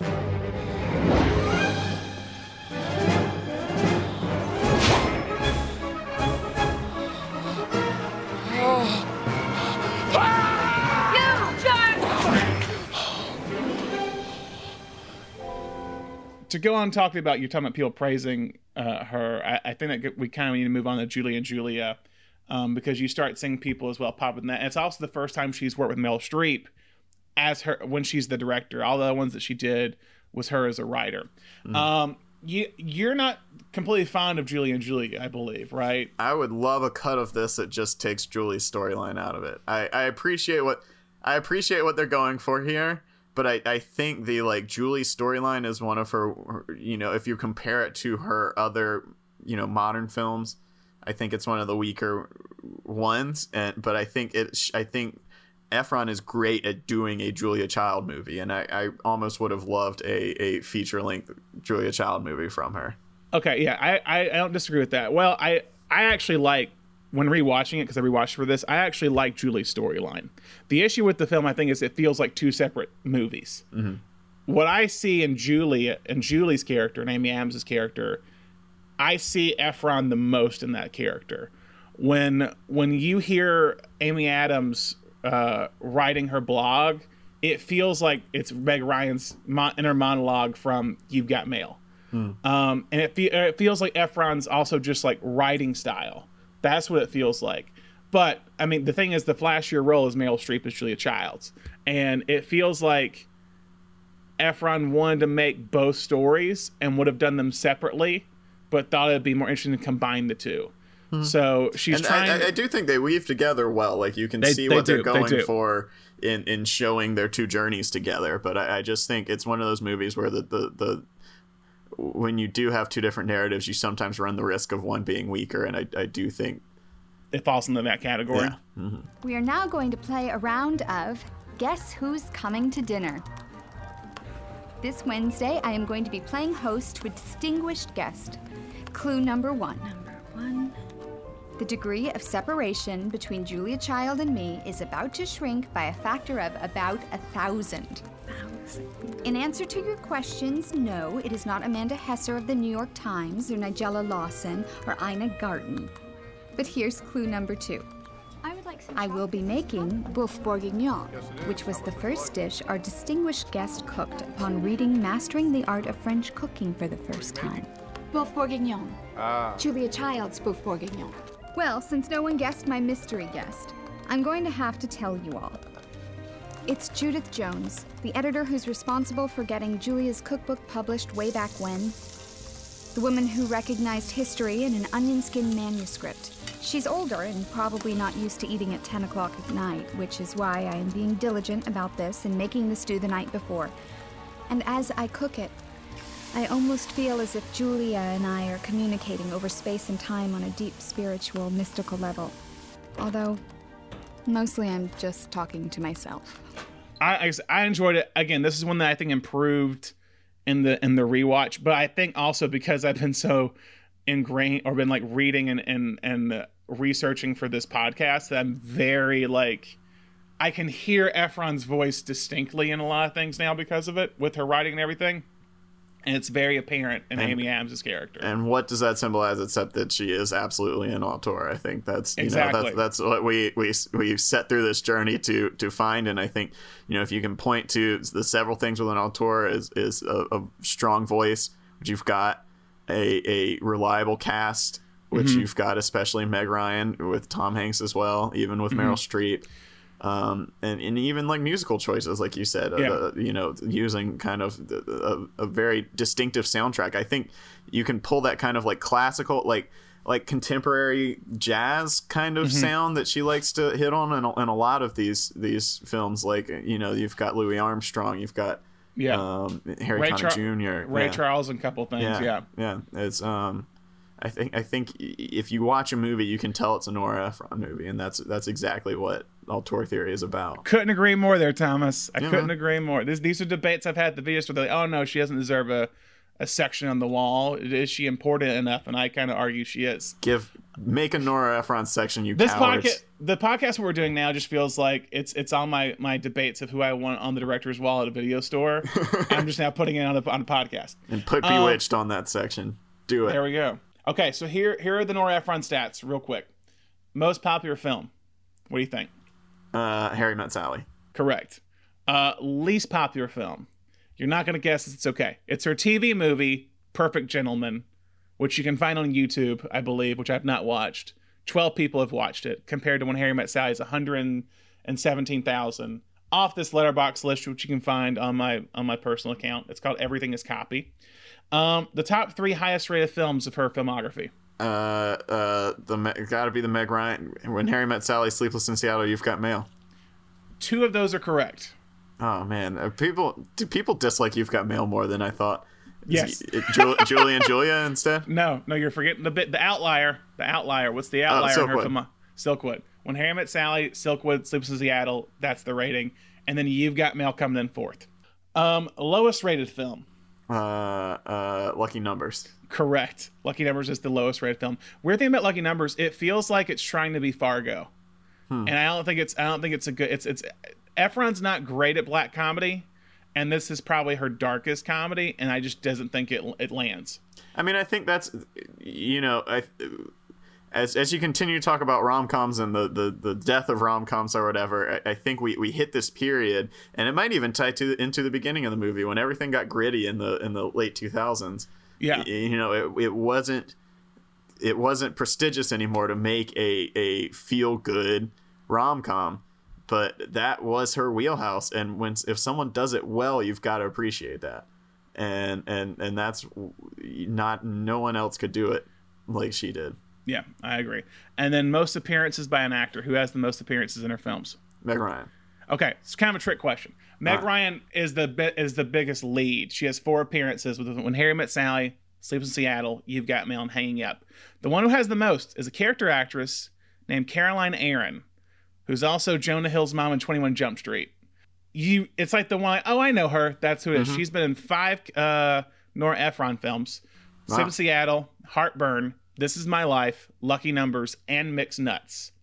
To go on talking about, you're talking about people praising uh, her, I, I think that we kind of need to move on to Julie and Julia, um, because you start seeing people as well pop in that. And it's also the first time she's worked with Meryl Streep as her, when she's the director. All the other ones that she did was her as a writer. Mm. Um, you, you're not completely fond of Julie and Julia, I believe, right? I would love a cut of this that just takes Julie's storyline out of it. I, I appreciate what I appreciate what they're going for here. But I, I think the, like, Julie storyline is one of her, her, you know, if you compare it to her other, you know, modern films, I think it's one of the weaker ones. And but I think it, I think Ephron is great at doing a Julia Child movie. And I, I almost would have loved a, a feature-length Julia Child movie from her. Okay, yeah, I, I, I don't disagree with that. Well, I, I actually like, when rewatching it, because I rewatched for this, I actually like Julie's storyline. The issue with the film, I think, is it feels like two separate movies. Mm-hmm. What I see in Julie and Julie's character and Amy Adams' character, I see Ephron the most in that character. When when you hear Amy Adams uh, writing her blog, it feels like it's Meg Ryan's mo- inner monologue from You've Got Mail. Mm. Um, and it, fe- it feels like Ephron's also just like writing style. That's what it feels like. But, I mean, the thing is, the flashier role is Meryl Streep as Julia Childs. And it feels like Ephron wanted to make both stories and would have done them separately, but thought it'd be more interesting to combine the two. Hmm. So she's and trying... I, I do think they weave together well. Like, you can they, see they what do, they're going they for in, in showing their two journeys together. But I, I just think it's one of those movies where the, the, the when you do have two different narratives, you sometimes run the risk of one being weaker. And I, I do think it falls into that category. Yeah. Mm-hmm. We are now going to play a round of Guess Who's Coming to Dinner. This Wednesday, I am going to be playing host to a distinguished guest. Clue number one. Number one. The degree of separation between Julia Child and me is about to shrink by a factor of about a thousand. In answer to your questions, no, it is not Amanda Hesser of the New York Times or Nigella Lawson or Ina Garten. But here's clue number two. I would like some I will be making boeuf bourguignon, which was the first dish our distinguished guest cooked upon reading Mastering the Art of French Cooking for the first time. Boeuf bourguignon. Ah. Julia Child's boeuf bourguignon. Well, since no one guessed my mystery guest, I'm going to have to tell you all. It's Judith Jones, the editor who's responsible for getting Julia's cookbook published way back when. The woman who recognized history in an onion skin manuscript. She's older and probably not used to eating at ten o'clock at night, which is why I am being diligent about this and making the stew the night before. And as I cook it, I almost feel as if Julia and I are communicating over space and time on a deep spiritual, mystical level. Although, mostly I'm just talking to myself. I, I, I enjoyed it. Again, this is one that I think improved in the in the rewatch, but I think also because I've been so ingrained or been like reading and and and uh, researching for this podcast that I'm very like I can hear Ephron's voice distinctly in a lot of things now because of it, with her writing and everything. And it's very apparent in and, Amy Adams' character. And what does that symbolize except that she is absolutely an auteur? I think that's you exactly know, that's, that's what we we we set through this journey to to find. And I think, you know, if you can point to the several things with an auteur is is a, a strong voice, which you've got, a a reliable cast, which mm-hmm. you've got, especially Meg Ryan with Tom Hanks as well, even with mm-hmm. Meryl Streep. Um, and, and even like musical choices, like you said, yeah. uh, you know, using kind of a, a very distinctive soundtrack. I think you can pull that kind of like classical, like like contemporary jazz kind of mm-hmm. sound that she likes to hit on in a, in a lot of these these films. Like, you know, you've got Louis Armstrong, you've got yeah, um, Harry Ray Connick Char- Junior, Ray yeah. Charles, and a couple things. Yeah, yeah, yeah. It's um. I think I think if you watch a movie, you can tell it's a Nora Ephron movie, and that's that's exactly what auteur theory is about. Couldn't agree more there, Thomas. I yeah, couldn't man. agree more. This, these are debates I've had at the video store. They're like, oh no, she doesn't deserve a a section on the wall. Is she important enough? And I kind of argue she is. Give make a Nora Ephron section, you This cowards. podcast, the podcast we're doing now, just feels like it's it's on my my debates of who I want on the director's wall at a video store. I'm just now putting it on the on the podcast. And put Um, Bewitched on that section. Do it. There we go. Okay, so here here are the Nora Ephron stats, real quick. Most popular film. What do you think? Uh, Harry Met Sally. Correct. Uh, least popular film. You're not going to guess. It's okay. It's her T V movie, Perfect Gentleman, which you can find on YouTube, I believe, which I've not watched. twelve people have watched it, compared to When Harry Met Sally is one hundred seventeen thousand. Off this Letterboxd list, which you can find on my on my personal account. It's called Everything is Copy. Um, the top three highest rated films of her filmography. Uh, uh, the got to be the Meg Ryan. When Harry Met Sally, Sleepless in Seattle, You've Got Mail. Two of those are correct. Oh man, uh, people do people dislike You've Got Mail more than I thought. Yes. Is it Ju- Julie and Julia instead. No, no, you're forgetting the bit. The outlier. The outlier. What's the outlier in her Silkwood. film? Silkwood. When Harry Met Sally, Silkwood, Sleepless in Seattle. That's the rating. And then You've Got Mail coming in fourth. Um, lowest rated film. Uh, uh, Lucky Numbers. Correct. Lucky Numbers is the lowest rated film. Weird thing about Lucky Numbers, it feels like it's trying to be Fargo, Hmm. and I don't think it's. I don't think it's a good. It's it's. Efron's not great at black comedy, and this is probably her darkest comedy, and I just doesn't think it it lands. I mean, I think that's, you know, I, as as you continue to talk about rom-coms and the, the, the death of rom-coms or whatever, I, I think we, we hit this period, and it might even tie to into the beginning of the movie when everything got gritty in the in the late two thousands. Yeah, y- you know, it it wasn't it wasn't prestigious anymore to make a a feel good rom-com. But that was her wheelhouse, and when if someone does it well, you've got to appreciate that, and and and that's not no one else could do it like she did. Yeah, I agree. And then most appearances by an actor. Who has the most appearances in her films? Meg Ryan. Okay, it's kind of a trick question. Meg Right. Ryan is the bi- is the biggest lead. She has four appearances with When Harry Met Sally, Sleeps in Seattle, You've Got Mail, and Hanging Up. The one who has the most is a character actress named Caroline Aaron, who's also Jonah Hill's mom in twenty-one Jump Street. You, it's like the one. Oh, I know her. That's who it is. Mhm. She's been in five uh, Nora Ephron films: Wow. Sleep in Seattle, Heartburn, This Is My Life, Lucky Numbers, and Mixed Nuts.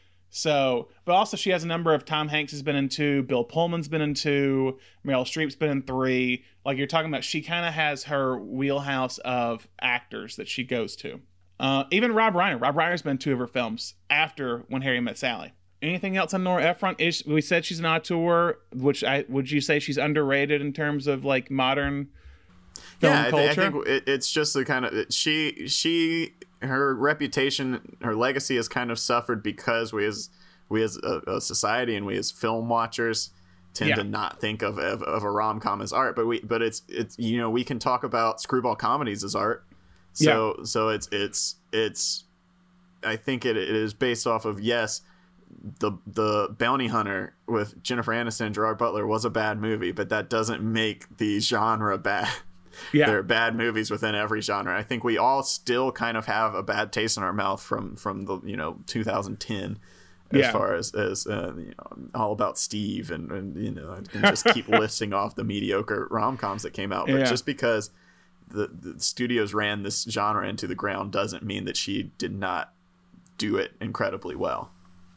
So, but also she has a number of. Tom Hanks has been in two, Bill Pullman's been in two, Meryl Streep's been in three. Like you're talking about, she kind of has her wheelhouse of actors that she goes to. Uh, even Rob Reiner. Rob Reiner's been in two of her films after When Harry Met Sally. Anything else on Nora Ephron? Is we said she's an auteur, which I would you say she's underrated in terms of like modern film yeah, I, culture? th- I think it, it's just the kind of she she her reputation, her legacy has kind of suffered because we as we as a, a society and we as film watchers tend Yeah. to not think of, of of a rom-com as art, but we but it's it's you know we can talk about screwball comedies as art. So Yeah. so it's it's it's I think it, it is based off of yes. The the Bounty Hunter with Jennifer Aniston and Gerard Butler was a bad movie, but that doesn't make the genre bad. Yeah. There are bad movies within every genre. I think we all still kind of have a bad taste in our mouth from from the you know two thousand ten as Yeah. far as as uh, you know All About Steve and, and you know and just keep listing off the mediocre rom-coms that came out. But Yeah. just because the, the studios ran this genre into the ground doesn't mean that she did not do it incredibly well.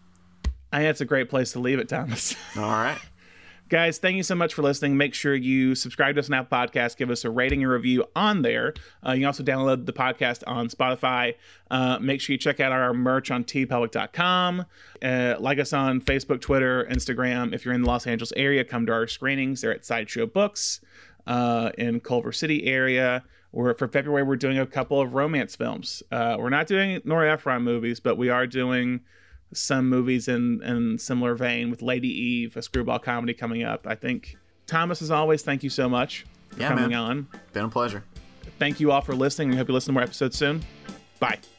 I think that's a great place to leave it, Thomas. All right. Guys, thank you so much for listening. Make sure you subscribe to us on Apple Podcasts. Give us a rating and review on there. Uh, you can also download the podcast on Spotify. Uh, make sure you check out our merch on tee public dot com. Uh, like us on Facebook, Twitter, Instagram. If you're in the Los Angeles area, come to our screenings. They're at Sideshow Books uh, in Culver City area. We're, for February, we're doing a couple of romance films. Uh, we're not doing Nora Ephron movies, but we are doing some movies in, in similar vein with Lady Eve, a screwball comedy coming up. I think, Thomas, as always, thank you so much for Yeah, coming man. on. Been a pleasure. Thank you all for listening. We hope you listen to more episodes soon. Bye.